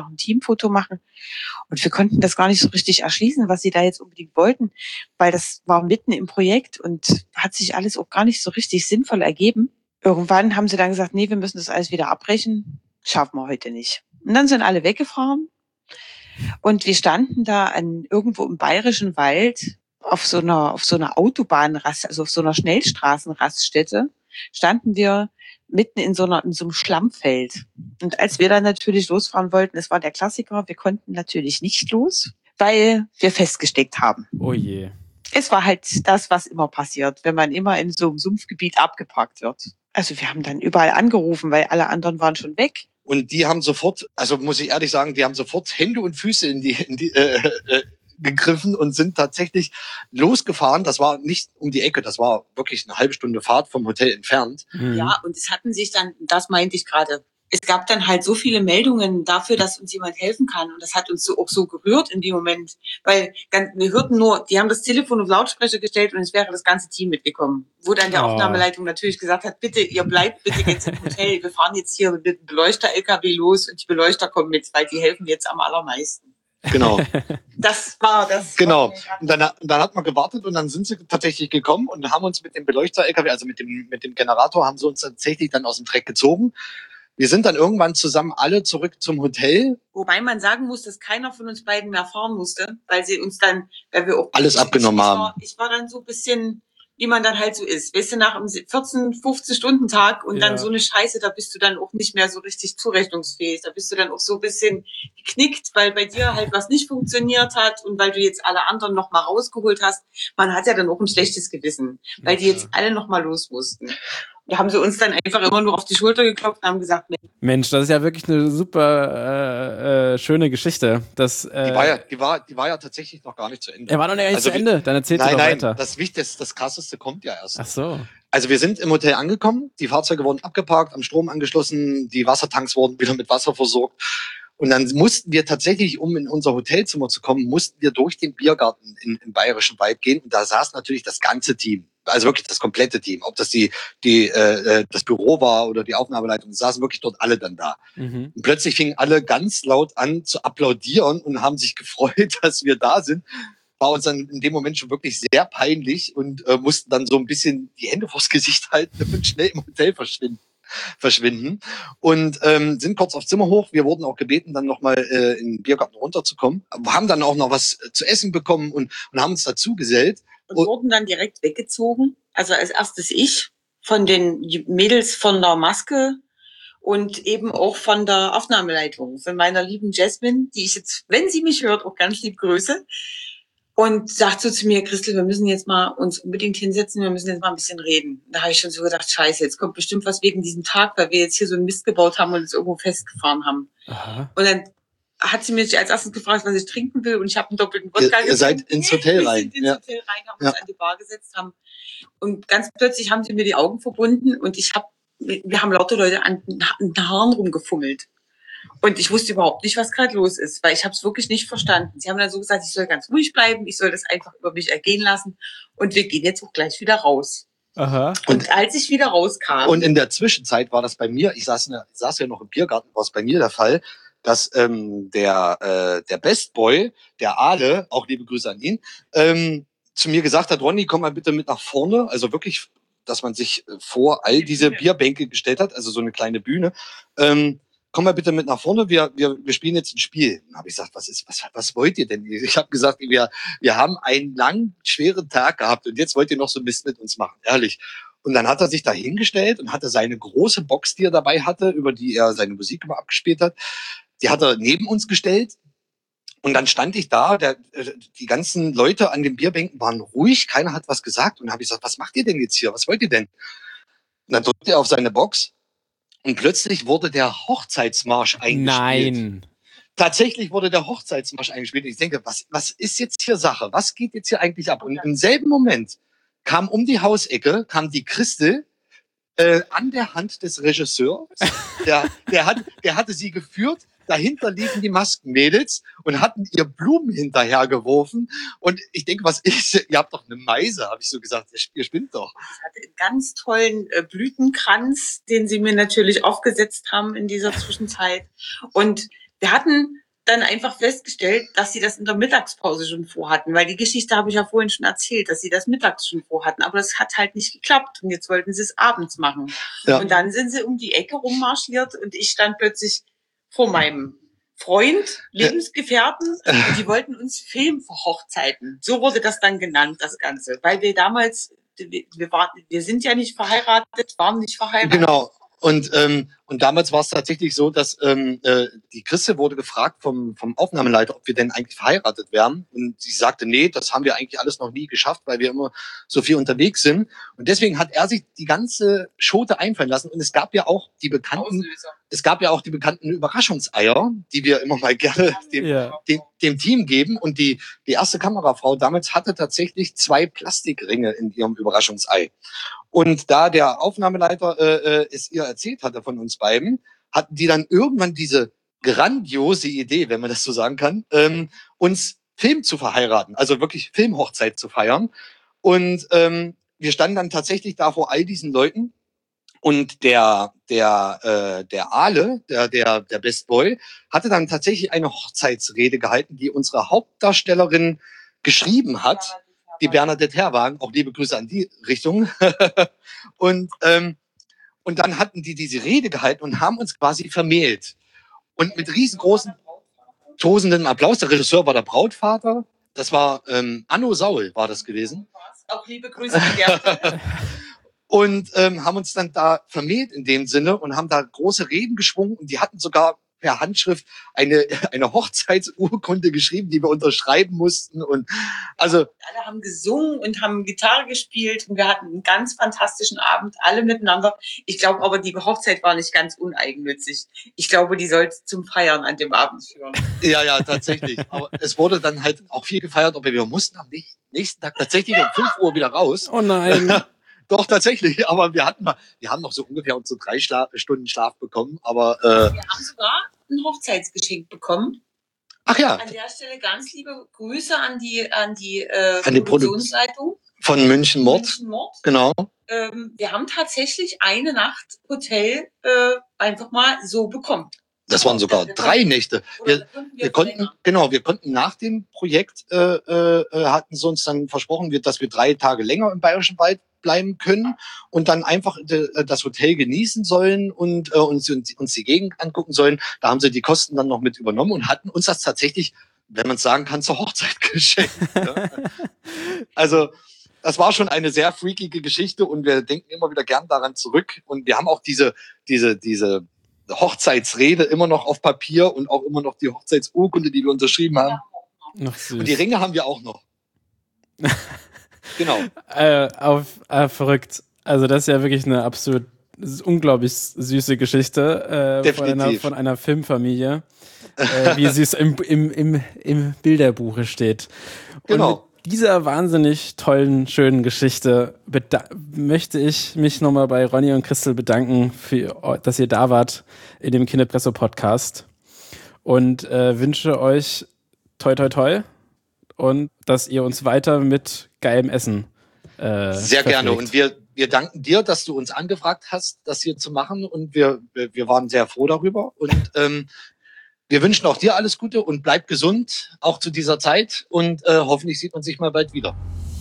Und wir konnten das gar nicht so richtig erschließen, was sie da jetzt unbedingt wollten, weil das war mitten im Projekt und hat sich alles auch gar nicht so richtig sinnvoll ergeben. Irgendwann haben sie dann gesagt, nee, wir müssen das alles wieder abbrechen. Schaffen wir heute nicht. Und dann sind alle weggefahren. Und wir standen da irgendwo im Bayerischen Wald auf so einer Autobahnrast, also auf so einer Schnellstraßenraststätte, standen wir mitten in so einem Schlammfeld. Und als wir dann natürlich losfahren wollten, es war der Klassiker, wir konnten natürlich nicht los, weil wir festgesteckt haben. Oh je. Es war halt das, was immer passiert, wenn man immer in so einem Sumpfgebiet abgeparkt wird. Also wir haben dann überall angerufen, weil alle anderen waren schon weg. Und die haben sofort, also muss ich ehrlich sagen, die haben sofort Hände und Füße in die gegriffen und sind tatsächlich losgefahren. Das war nicht um die Ecke, das war wirklich eine halbe Stunde Fahrt vom Hotel entfernt. Mhm. Ja, und es hatten sich dann, das meinte ich gerade, es gab dann halt so viele Meldungen dafür, dass uns jemand helfen kann. Und das hat uns auch so gerührt in dem Moment. Weil wir hörten nur, die haben das Telefon auf Lautsprecher gestellt und es wäre das ganze Team mitgekommen. Wo dann der Aufnahmeleitung natürlich gesagt hat, bitte, ihr bleibt bitte jetzt im Hotel. Wir fahren jetzt hier mit dem Beleuchter-LKW los und die Beleuchter kommen mit, weil die helfen jetzt am allermeisten. Genau. Das war das. Genau. Und dann hat man gewartet und dann sind sie tatsächlich gekommen und haben uns mit dem Beleuchter-LKW, also mit dem Generator, haben sie uns tatsächlich dann aus dem Dreck gezogen. Wir sind dann irgendwann zusammen alle zurück zum Hotel. Wobei man sagen muss, dass keiner von uns beiden mehr fahren musste, weil sie uns dann, weil wir auch alles abgenommen haben. Ich war dann so ein bisschen, wie man dann halt so ist. Weißt du, nach einem 14, 15-Stunden-Tag und dann so eine Scheiße, da bist du dann auch nicht mehr so richtig zurechnungsfähig. Da bist du dann auch so ein bisschen geknickt, weil bei dir halt was nicht funktioniert hat und weil du jetzt alle anderen noch mal rausgeholt hast. Man hat ja dann auch ein schlechtes Gewissen, weil die jetzt alle noch mal los mussten. Da haben sie uns dann einfach immer nur auf die Schulter geklopft und haben gesagt, Mensch, das ist ja wirklich eine super schöne Geschichte. Die war ja tatsächlich noch gar nicht zu Ende. Er war noch nicht zu Ende, dann erzählt doch weiter. Das Krasseste kommt ja erst. Ach so. Also wir sind im Hotel angekommen, die Fahrzeuge wurden abgeparkt, am Strom angeschlossen, die Wassertanks wurden wieder mit Wasser versorgt. Und dann mussten wir tatsächlich, um in unser Hotelzimmer zu kommen, mussten wir durch den Biergarten im Bayerischen Wald gehen. Und da saß natürlich das ganze Team. Also wirklich das komplette Team. Ob das das Büro war oder die Aufnahmeleitung, saßen wirklich dort alle dann da. Mhm. Und plötzlich fingen alle ganz laut an zu applaudieren und haben sich gefreut, dass wir da sind. War uns dann in dem Moment schon wirklich sehr peinlich und mussten dann so ein bisschen die Hände vors Gesicht halten und schnell im Hotel verschwinden und sind kurz aufs Zimmer hoch. Wir wurden auch gebeten, dann nochmal in den Biergarten runterzukommen. Haben dann auch noch was zu essen bekommen und haben uns dazu gesellt. Und wurden dann direkt weggezogen. Also als erstes ich von den Mädels von der Maske und eben auch von der Aufnahmeleitung, von meiner lieben Jasmine, die ich jetzt, wenn sie mich hört, auch ganz lieb grüße. Und sagt so zu mir, Christel, wir müssen jetzt mal uns unbedingt hinsetzen, wir müssen jetzt mal ein bisschen reden. Da habe ich schon so gedacht, scheiße, jetzt kommt bestimmt was wegen diesem Tag, weil wir jetzt hier so einen Mist gebaut haben und uns irgendwo festgefahren haben. Aha. Und dann hat sie mich als erstes gefragt, was ich trinken will und ich habe einen doppelten Wodka getrunken. Ihr seid ins Hotel rein. Wir sind ins Hotel rein, haben uns an die Bar gesetzt, haben Und ganz plötzlich haben sie mir die Augen verbunden und wir haben lauter Leute an den Haaren rumgefummelt. Und ich wusste überhaupt nicht, was gerade los ist, weil ich habe es wirklich nicht verstanden. Sie haben dann so gesagt, ich soll ganz ruhig bleiben, ich soll das einfach über mich ergehen lassen und wir gehen jetzt auch gleich wieder raus. Aha. Und als ich wieder rauskam... Und in der Zwischenzeit war das bei mir, ich saß ja noch im Biergarten, war es bei mir der Fall, dass der Best Boy, der Ale, auch liebe Grüße an ihn, zu mir gesagt hat, Ronny, komm mal bitte mit nach vorne. Also wirklich, dass man sich vor all diese Bierbänke gestellt hat, also so eine kleine Bühne. Komm mal bitte mit nach vorne, wir spielen jetzt ein Spiel. Dann habe ich gesagt, was wollt ihr denn? Ich habe gesagt, wir haben einen langen, schweren Tag gehabt und jetzt wollt ihr noch so Mist mit uns machen, ehrlich. Und dann hat er sich da hingestellt und hatte seine große Box, die er dabei hatte, über die er seine Musik immer abgespielt hat, die hat er neben uns gestellt. Und dann stand ich da, die ganzen Leute an den Bierbänken waren ruhig, keiner hat was gesagt. Und dann habe ich gesagt, was macht ihr denn jetzt hier? Was wollt ihr denn? Und dann drückte er auf seine Box und plötzlich wurde der Hochzeitsmarsch eingespielt. Nein. Tatsächlich wurde der Hochzeitsmarsch eingespielt. Ich denke, was ist jetzt hier Sache? Was geht jetzt hier eigentlich ab? Und im selben Moment kam um die Hausecke, kam die Christel an der Hand des Regisseurs. Der hatte sie geführt. Dahinter liegen die Maskenmädels und hatten ihr Blumen hinterhergeworfen. Und ich denke, was ist? Ihr habt doch eine Meise, habe ich so gesagt. Ihr spinnt doch. Ich hatte einen ganz tollen Blütenkranz, den sie mir natürlich aufgesetzt haben in dieser Zwischenzeit. Und wir hatten dann einfach festgestellt, dass sie das in der Mittagspause schon vorhatten, weil die Geschichte habe ich ja vorhin schon erzählt, dass sie das mittags schon vorhatten, aber das hat halt nicht geklappt und jetzt wollten sie es abends machen. Ja. Und dann sind sie um die Ecke rummarschiert und ich stand plötzlich vor meinem Freund, Lebensgefährten, und die wollten uns filmen für Hochzeiten. So wurde das dann genannt, das Ganze, weil wir damals, wir sind ja nicht verheiratet, waren nicht verheiratet. Genau. Und damals war es tatsächlich so, dass die Christel wurde gefragt vom Aufnahmeleiter, ob wir denn eigentlich verheiratet wären. Und sie sagte, nee, das haben wir eigentlich alles noch nie geschafft, weil wir immer so viel unterwegs sind. Und deswegen hat er sich die ganze Schote einfallen lassen. Und es gab ja auch die bekannten Überraschungseier, die wir immer mal gerne dem Team geben. Und die erste Kamerafrau damals hatte tatsächlich 2 Plastikringe in ihrem Überraschungsei. Und da der Aufnahmeleiter es ihr erzählt hatte von uns beiden, hatten die dann irgendwann diese grandiose Idee, wenn man das so sagen kann, uns Film zu verheiraten, also wirklich Filmhochzeit zu feiern. Und wir standen dann tatsächlich da vor all diesen Leuten. Und der Ale, der Best Boy, hatte dann tatsächlich eine Hochzeitsrede gehalten, die unsere Hauptdarstellerin geschrieben hat. Die Bernadette Herrwagen, auch liebe Grüße an die Richtung. Und dann hatten die diese Rede gehalten und haben uns quasi vermählt. Und mit riesengroßen, tosenden Applaus. Der Regisseur war der Brautvater. Das war Anno Saul, war das gewesen. Auch liebe Grüße an Gertrud. Und haben uns dann da vermählt in dem Sinne und haben da große Reden geschwungen. Und die hatten sogar per Handschrift eine Hochzeitsurkunde geschrieben, die wir unterschreiben mussten. Und also alle haben gesungen und haben Gitarre gespielt und wir hatten einen ganz fantastischen Abend, alle miteinander. Ich glaube aber, die Hochzeit war nicht ganz uneigennützig. Ich glaube, die sollte zum Feiern an dem Abend führen. Ja, tatsächlich. Aber es wurde dann halt auch viel gefeiert, aber wir mussten am nächsten Tag tatsächlich um 5 Uhr wieder raus. Oh nein. Doch, tatsächlich. Aber wir haben noch so ungefähr unsere 3 Stunden Schlaf bekommen. Aber wir haben sogar ein Hochzeitsgeschenk bekommen. Ach ja. An der Stelle ganz liebe Grüße an die Produktionsleitung von München Mord. Genau. Wir haben tatsächlich eine Nacht Hotel einfach mal so bekommen. Das waren sogar 3 Nächte. Wir konnten nach dem Projekt, hatten sie uns dann versprochen, dass wir 3 Tage länger im Bayerischen Wald bleiben können und dann einfach das Hotel genießen sollen und uns die Gegend angucken sollen. Da haben sie die Kosten dann noch mit übernommen und hatten uns das tatsächlich, wenn man es sagen kann, zur Hochzeit geschenkt. Ja. Also das war schon eine sehr freakige Geschichte und wir denken immer wieder gern daran zurück. Und wir haben auch diese Hochzeitsrede immer noch auf Papier und auch immer noch die Hochzeitsurkunde, die wir unterschrieben haben. Ach, süß. Und die Ringe haben wir auch noch. Genau. Verrückt. Also das ist ja wirklich eine absolut unglaublich süße Geschichte von einer Filmfamilie, wie sie es im Bilderbuche steht. Genau. dieser wahnsinnig tollen, schönen Geschichte möchte ich mich nochmal bei Ronny und Christel bedanken, dass ihr da wart in dem Kinderpresse-Podcast und wünsche euch toi toi toi und dass ihr uns weiter mit geilem Essen sehr verpflegt. gerne. Und wir danken dir, dass du uns angefragt hast, das hier zu machen und wir waren sehr froh darüber und wir wünschen auch dir alles Gute und bleib gesund, auch zu dieser Zeit und hoffentlich sieht man sich mal bald wieder.